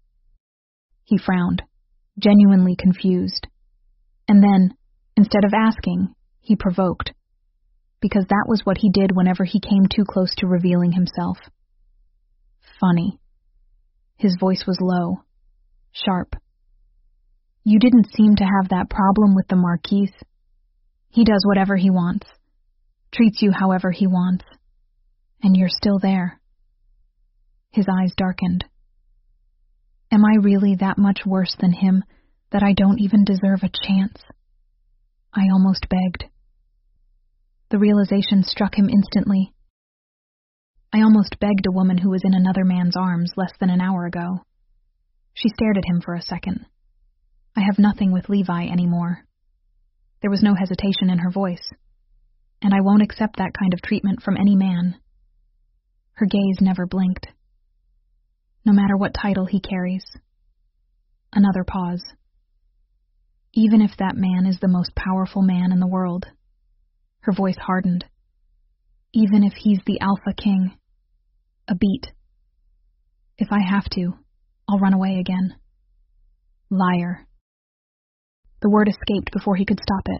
He frowned, genuinely confused. And then, instead of asking, he provoked. Because that was what he did whenever he came too close to revealing himself. "Funny." His voice was low, sharp. "You didn't seem to have that problem with the Marquis. He does whatever he wants, treats you however he wants, and you're still there." His eyes darkened. "Am I really that much worse than him that I don't even deserve a chance?" I almost begged. The realization struck him instantly. I almost begged a woman who was in another man's arms less than an hour ago. She stared at him for a second. I have nothing with Levi anymore. There was no hesitation in her voice, and I won't accept that kind of treatment from any man. Her gaze never blinked. No matter what title he carries. Another pause. Even if that man is the most powerful man in the world. Her voice hardened. Even if he's the Alpha King. A beat. If I have to, I'll run away again. Liar. The word escaped before he could stop it.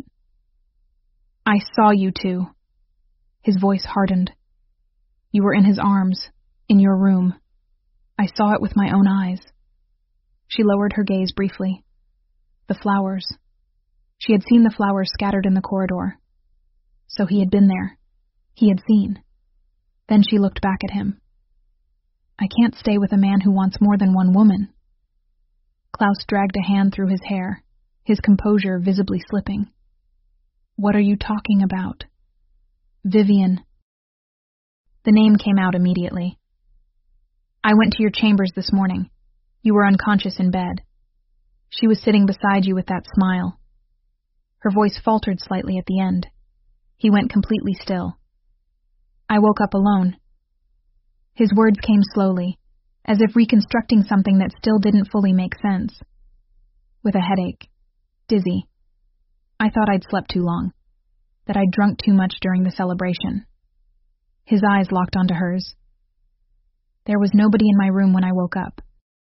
I saw you two. His voice hardened. You were in his arms, in your room. I saw it with my own eyes. She lowered her gaze briefly. The flowers. She had seen the flowers scattered in the corridor. So he had been there. He had seen. Then she looked back at him. I can't stay with a man who wants more than one woman. Klaus dragged a hand through his hair, his composure visibly slipping. What are you talking about? Vivian. The name came out immediately. I went to your chambers this morning. You were unconscious in bed. She was sitting beside you with that smile. Her voice faltered slightly at the end. He went completely still. I woke up alone. His words came slowly, as if reconstructing something that still didn't fully make sense. With a headache. Dizzy. I thought I'd slept too long. That I'd drunk too much during the celebration. His eyes locked onto hers. There was nobody in my room when I woke up.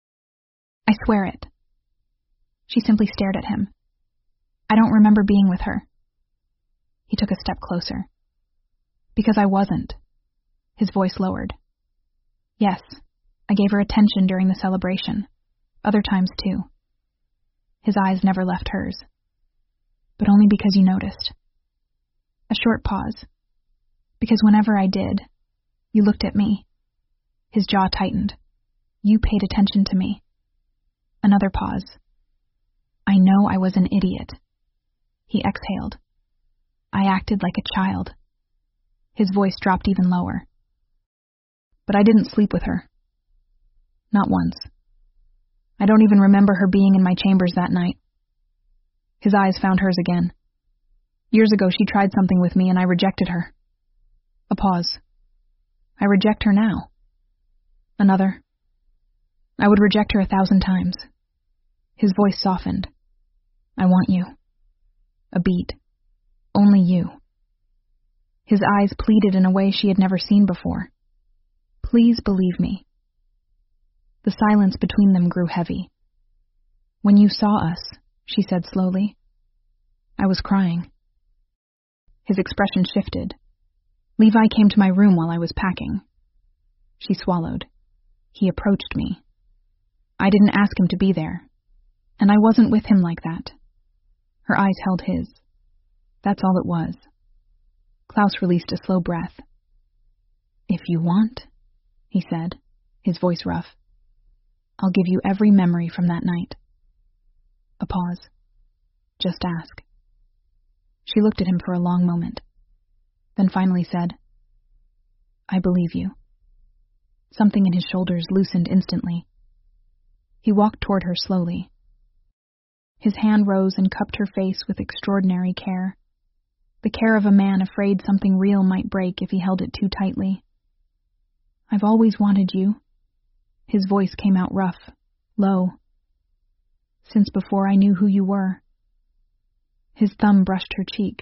I swear it. She simply stared at him. I don't remember being with her. He took a step closer. Because I wasn't. His voice lowered. Yes, I gave her attention during the celebration. Other times too. His eyes never left hers. But only because you noticed. A short pause. Because whenever I did, you looked at me. His jaw tightened. You paid attention to me. Another pause. I know I was an idiot. He exhaled. I acted like a child. His voice dropped even lower. But I didn't sleep with her. Not once. I don't even remember her being in my chambers that night. His eyes found hers again. Years ago she tried something with me and I rejected her. A pause. I reject her now. Another. I would reject her 1,000 times. His voice softened. I want you. A beat. Only you. His eyes pleaded in a way she had never seen before. Please believe me. The silence between them grew heavy. When you saw us, she said slowly, I was crying. His expression shifted. Levi came to my room while I was packing. She swallowed. He approached me. I didn't ask him to be there, and I wasn't with him like that. Her eyes held his. That's all it was. Klaus released a slow breath. If you want, he said, his voice rough, I'll give you every memory from that night. A pause. Just ask. She looked at him for a long moment, then finally said, I believe you. Something in his shoulders loosened instantly. He walked toward her slowly. His hand rose and cupped her face with extraordinary care. The care of a man afraid something real might break if he held it too tightly. I've always wanted you. His voice came out rough, low. Since before I knew who you were. His thumb brushed her cheek.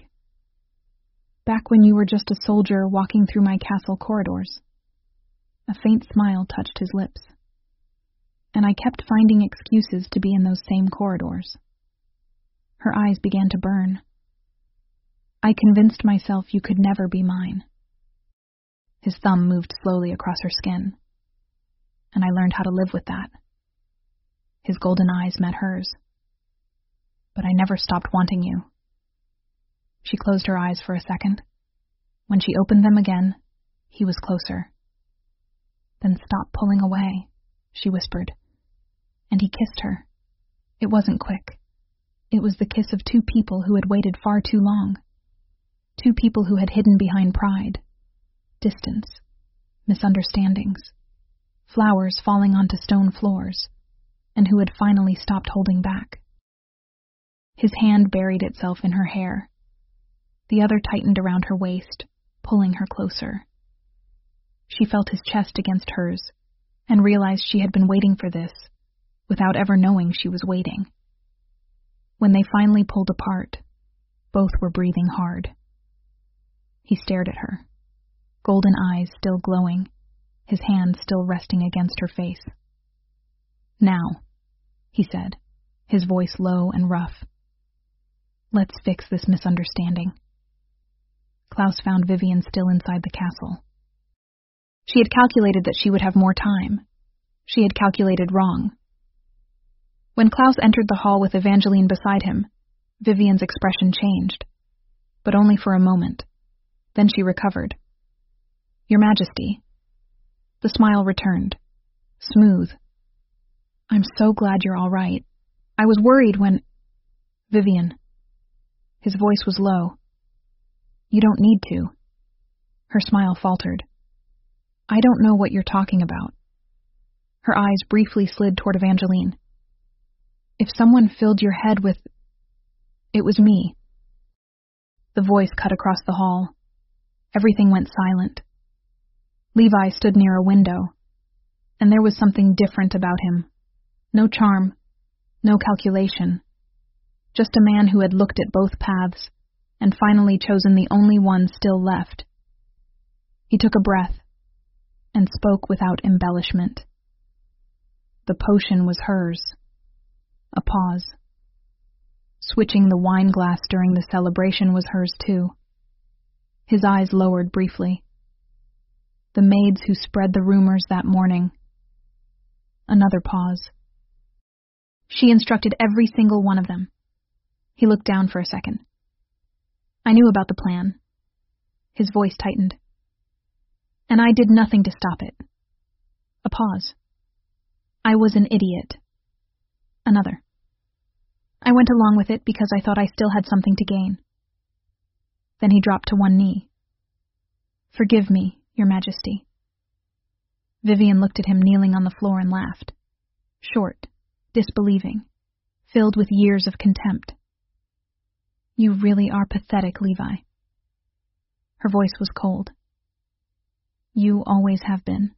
Back when you were just a soldier walking through my castle corridors. A faint smile touched his lips. And I kept finding excuses to be in those same corridors. Her eyes began to burn. I convinced myself you could never be mine. His thumb moved slowly across her skin. And I learned how to live with that. His golden eyes met hers. But I never stopped wanting you. She closed her eyes for a second. When she opened them again, he was closer. Then stop pulling away, she whispered. And he kissed her. It wasn't quick. It was the kiss of two people who had waited far too long. Two people who had hidden behind pride, distance, misunderstandings, flowers falling onto stone floors, and who had finally stopped holding back. His hand buried itself in her hair. The other tightened around her waist, pulling her closer. She felt his chest against hers, and realized she had been waiting for this, without ever knowing she was waiting. When they finally pulled apart, both were breathing hard. He stared at her, golden eyes still glowing, his hand still resting against her face. "Now," he said, his voice low and rough. "Let's fix this misunderstanding." Klaus found Vivian still inside the castle. She had calculated that she would have more time. She had calculated wrong. When Klaus entered the hall with Evangeline beside him, Vivian's expression changed, but only for a moment. Then she recovered. "Your Majesty." The smile returned, smooth. "I'm so glad you're all right. I was worried when—" "Vivian." His voice was low. "You don't need to." Her smile faltered. "I don't know what you're talking about." Her eyes briefly slid toward Evangeline. "If someone filled your head with... It was me." The voice cut across the hall. Everything went silent. Levi stood near a window, and there was something different about him. No charm, no calculation. Just a man who had looked at both paths, and finally chosen the only one still left. He took a breath, and spoke without embellishment. The potion was hers. A pause. Switching the wine glass during the celebration was hers too. His eyes lowered briefly. The maids who spread the rumors that morning. Another pause. She instructed every single one of them. He looked down for a second. "I knew about the plan." His voice tightened. "And I did nothing to stop it." A pause. "I was an idiot." Another. "I went along with it because I thought I still had something to gain." Then he dropped to one knee. "Forgive me, Your Majesty." Vivian looked at him kneeling on the floor and laughed. Short, disbelieving, filled with years of contempt. "You really are pathetic, Levi." Her voice was cold. "You always have been."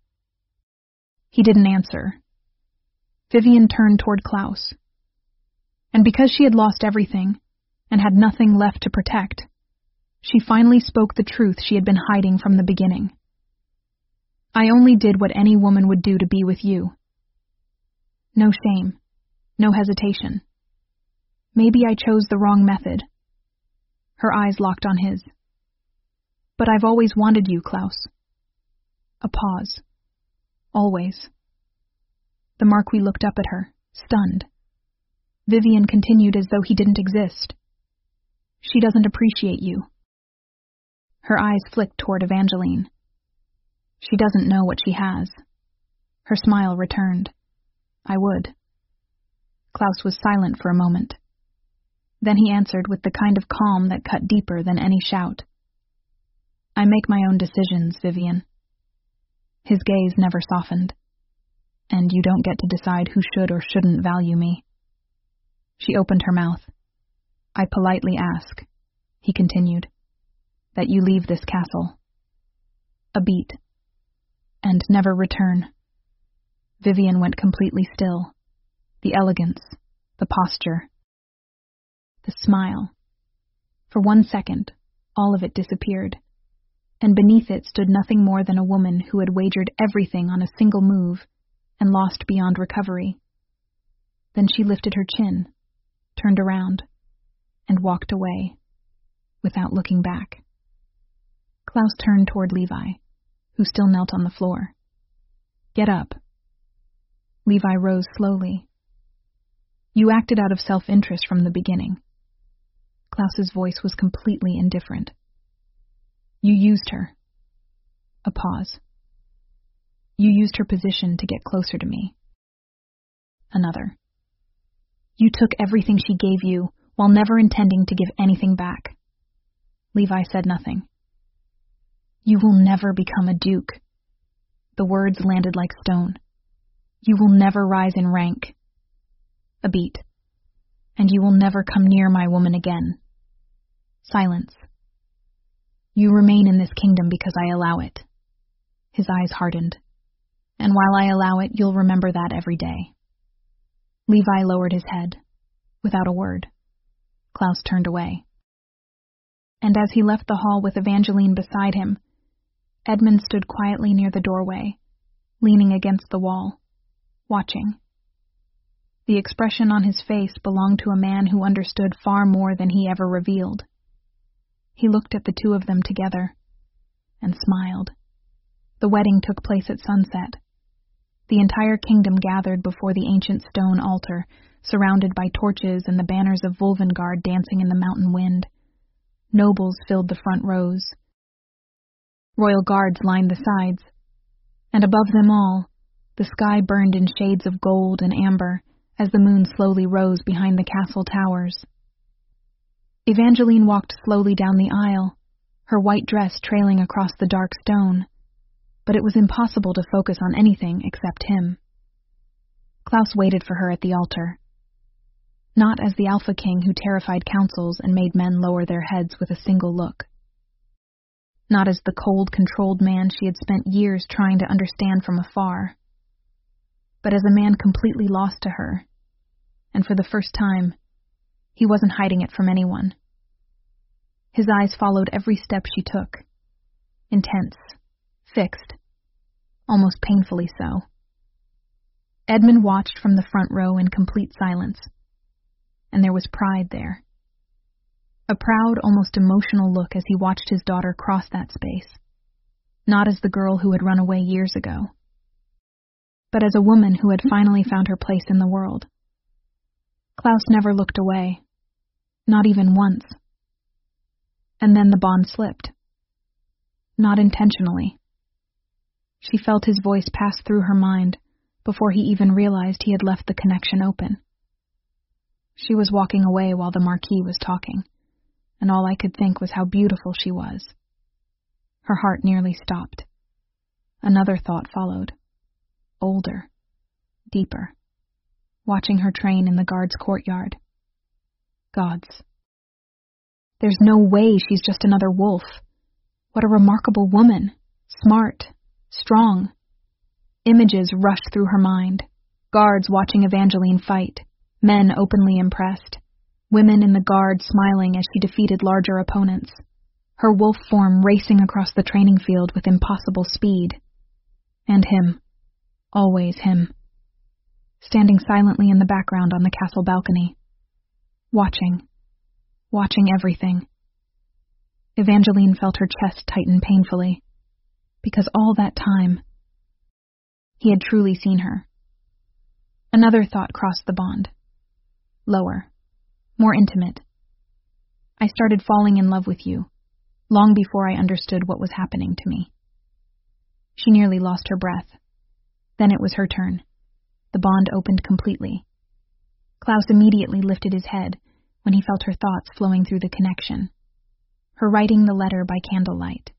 He didn't answer. Vivian turned toward Klaus. And because she had lost everything, and had nothing left to protect, she finally spoke the truth she had been hiding from the beginning. "I only did what any woman would do to be with you." No shame, no hesitation. "Maybe I chose the wrong method." Her eyes locked on his. "But I've always wanted you, Klaus." A pause. "Always." The Marquis looked up at her, stunned. Vivian continued as though he didn't exist. "She doesn't appreciate you." Her eyes flicked toward Evangeline. "She doesn't know what she has." Her smile returned. "I would." Klaus was silent for a moment. Then he answered with the kind of calm that cut deeper than any shout. "I make my own decisions, Vivian." His gaze never softened. "And you don't get to decide who should or shouldn't value me." She opened her mouth. "I politely ask," he continued, "that you leave this castle." A beat. "And never return." Vivian went completely still. The elegance, the posture, the smile. For 1 second, all of it disappeared, and beneath it stood nothing more than a woman who had wagered everything on a single move and lost beyond recovery. Then she lifted her chin, turned around, and walked away, without looking back. Klaus turned toward Levi, who still knelt on the floor. "Get up." Levi rose slowly. "You acted out of self-interest from the beginning." Klaus's voice was completely indifferent. "You used her." A pause. "You used her position to get closer to me." Another. "You took everything she gave you, while never intending to give anything back." Levi said nothing. "You will never become a duke." The words landed like stone. "You will never rise in rank." A beat. and you will never come near my woman again. Silence. You remain in this kingdom because I allow it. His eyes hardened. And while I allow it, you'll remember that every day. Levi lowered his head. Without a word, Klaus turned away. And as he left the hall with Evangeline beside him, Edmund stood quietly near the doorway, leaning against the wall, watching. The expression on his face belonged to a man who understood far more than he ever revealed. He looked at the two of them together and smiled. The wedding took place at sunset. The entire kingdom gathered before the ancient stone altar, surrounded by torches and the banners of Wolvengard dancing in the mountain wind. Nobles filled the front rows. Royal guards lined the sides. And above them all, the sky burned in shades of gold and amber as the moon slowly rose behind the castle towers. Evangeline walked slowly down the aisle, her white dress trailing across the dark stone, but it was impossible to focus on anything except him. Klaus waited for her at the altar. Not as the Alpha King who terrified councils and made men lower their heads with a single look. Not as the cold, controlled man she had spent years trying to understand from afar, but as a man completely lost to her, and for the first time, he wasn't hiding it from anyone. His eyes followed every step she took, intense, fixed, almost painfully so. Edmund watched from the front row in complete silence, and there was pride there. A proud, almost emotional look as he watched his daughter cross that space, not as the girl who had run away years ago, but as a woman who had finally found her place in the world. Klaus never looked away, not even once. And then the bond slipped. Not intentionally. She felt his voice pass through her mind before he even realized he had left the connection open. She was walking away while the Marquis was talking, and all I could think was how beautiful she was. Her heart nearly stopped. Another thought followed. Older. Deeper. Watching her train in the guard's courtyard. Gods. There's no way she's just another wolf. What a remarkable woman. Smart. Strong. Images rushed through her mind. Guards watching Evangeline fight. Men openly impressed. Women in the guard smiling as she defeated larger opponents. Her wolf form racing across the training field with impossible speed. And him. Always him. Standing silently in the background on the castle balcony. Watching everything. Evangeline felt her chest tighten painfully, because all that time, he had truly seen her. Another thought crossed the bond. Lower. More intimate. I started falling in love with you, long before I understood what was happening to me. She nearly lost her breath. Then it was her turn. The bond opened completely. Klaus immediately lifted his head when he felt her thoughts flowing through the connection. Her writing the letter by candlelight.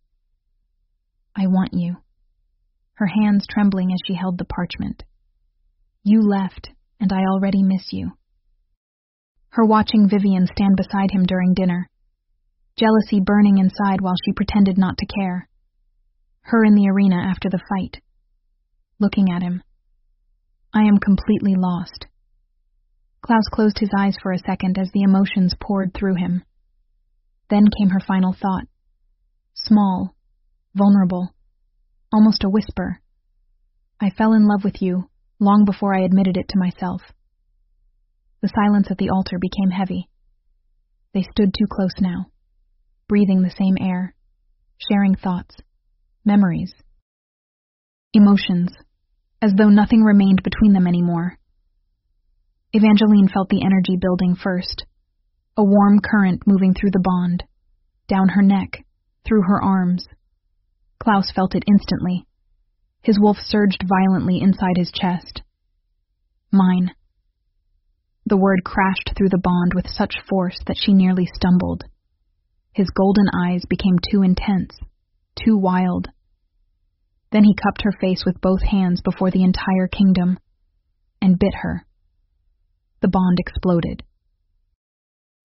I want you. Her hands trembling as she held the parchment. You left, and I already miss you. Her watching Vivian stand beside him during dinner. Jealousy burning inside while she pretended not to care. Her in the arena after the fight. Looking at him. I am completely lost. Klaus closed his eyes for a second as the emotions poured through him. Then came her final thought. Small, vulnerable, almost a whisper. I fell in love with you long before I admitted it to myself. The silence at the altar became heavy. They stood too close now, breathing the same air, sharing thoughts, memories, emotions, as though nothing remained between them anymore. Evangeline felt the energy building first, a warm current moving through the bond, down her neck, through her arms. Klaus felt it instantly. His wolf surged violently inside his chest. Mine. The word crashed through the bond with such force that she nearly stumbled. His golden eyes became too intense, too wild. Then he cupped her face with both hands before the entire kingdom, and bit her. The bond exploded.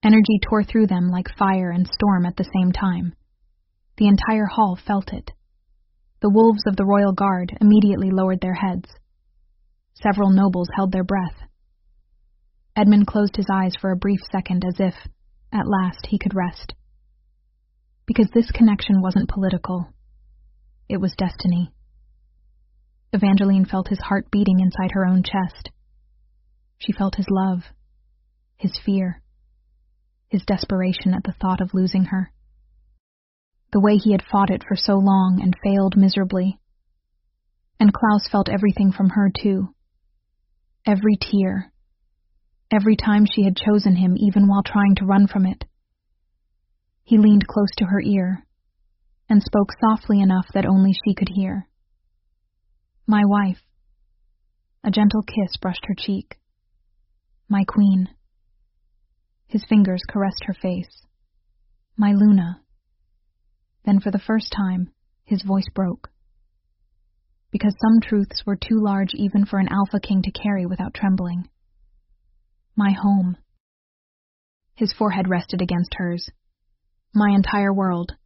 Energy tore through them like fire and storm at the same time. The entire hall felt it. The wolves of the royal guard immediately lowered their heads. Several nobles held their breath. Edmund closed his eyes for a brief second as if, at last, he could rest. Because this connection wasn't political. It was destiny. Evangeline felt his heart beating inside her own chest. She felt his love, his fear, his desperation at the thought of losing her. The way he had fought it for so long and failed miserably. And Klaus felt everything from her, too. Every tear. Every time she had chosen him, even while trying to run from it. He leaned close to her ear and spoke softly enough that only she could hear. My wife. A gentle kiss brushed her cheek. My queen. His fingers caressed her face. My Luna. Then for the first time, his voice broke. Because some truths were too large even for an alpha king to carry without trembling. My home. His forehead rested against hers. My entire world.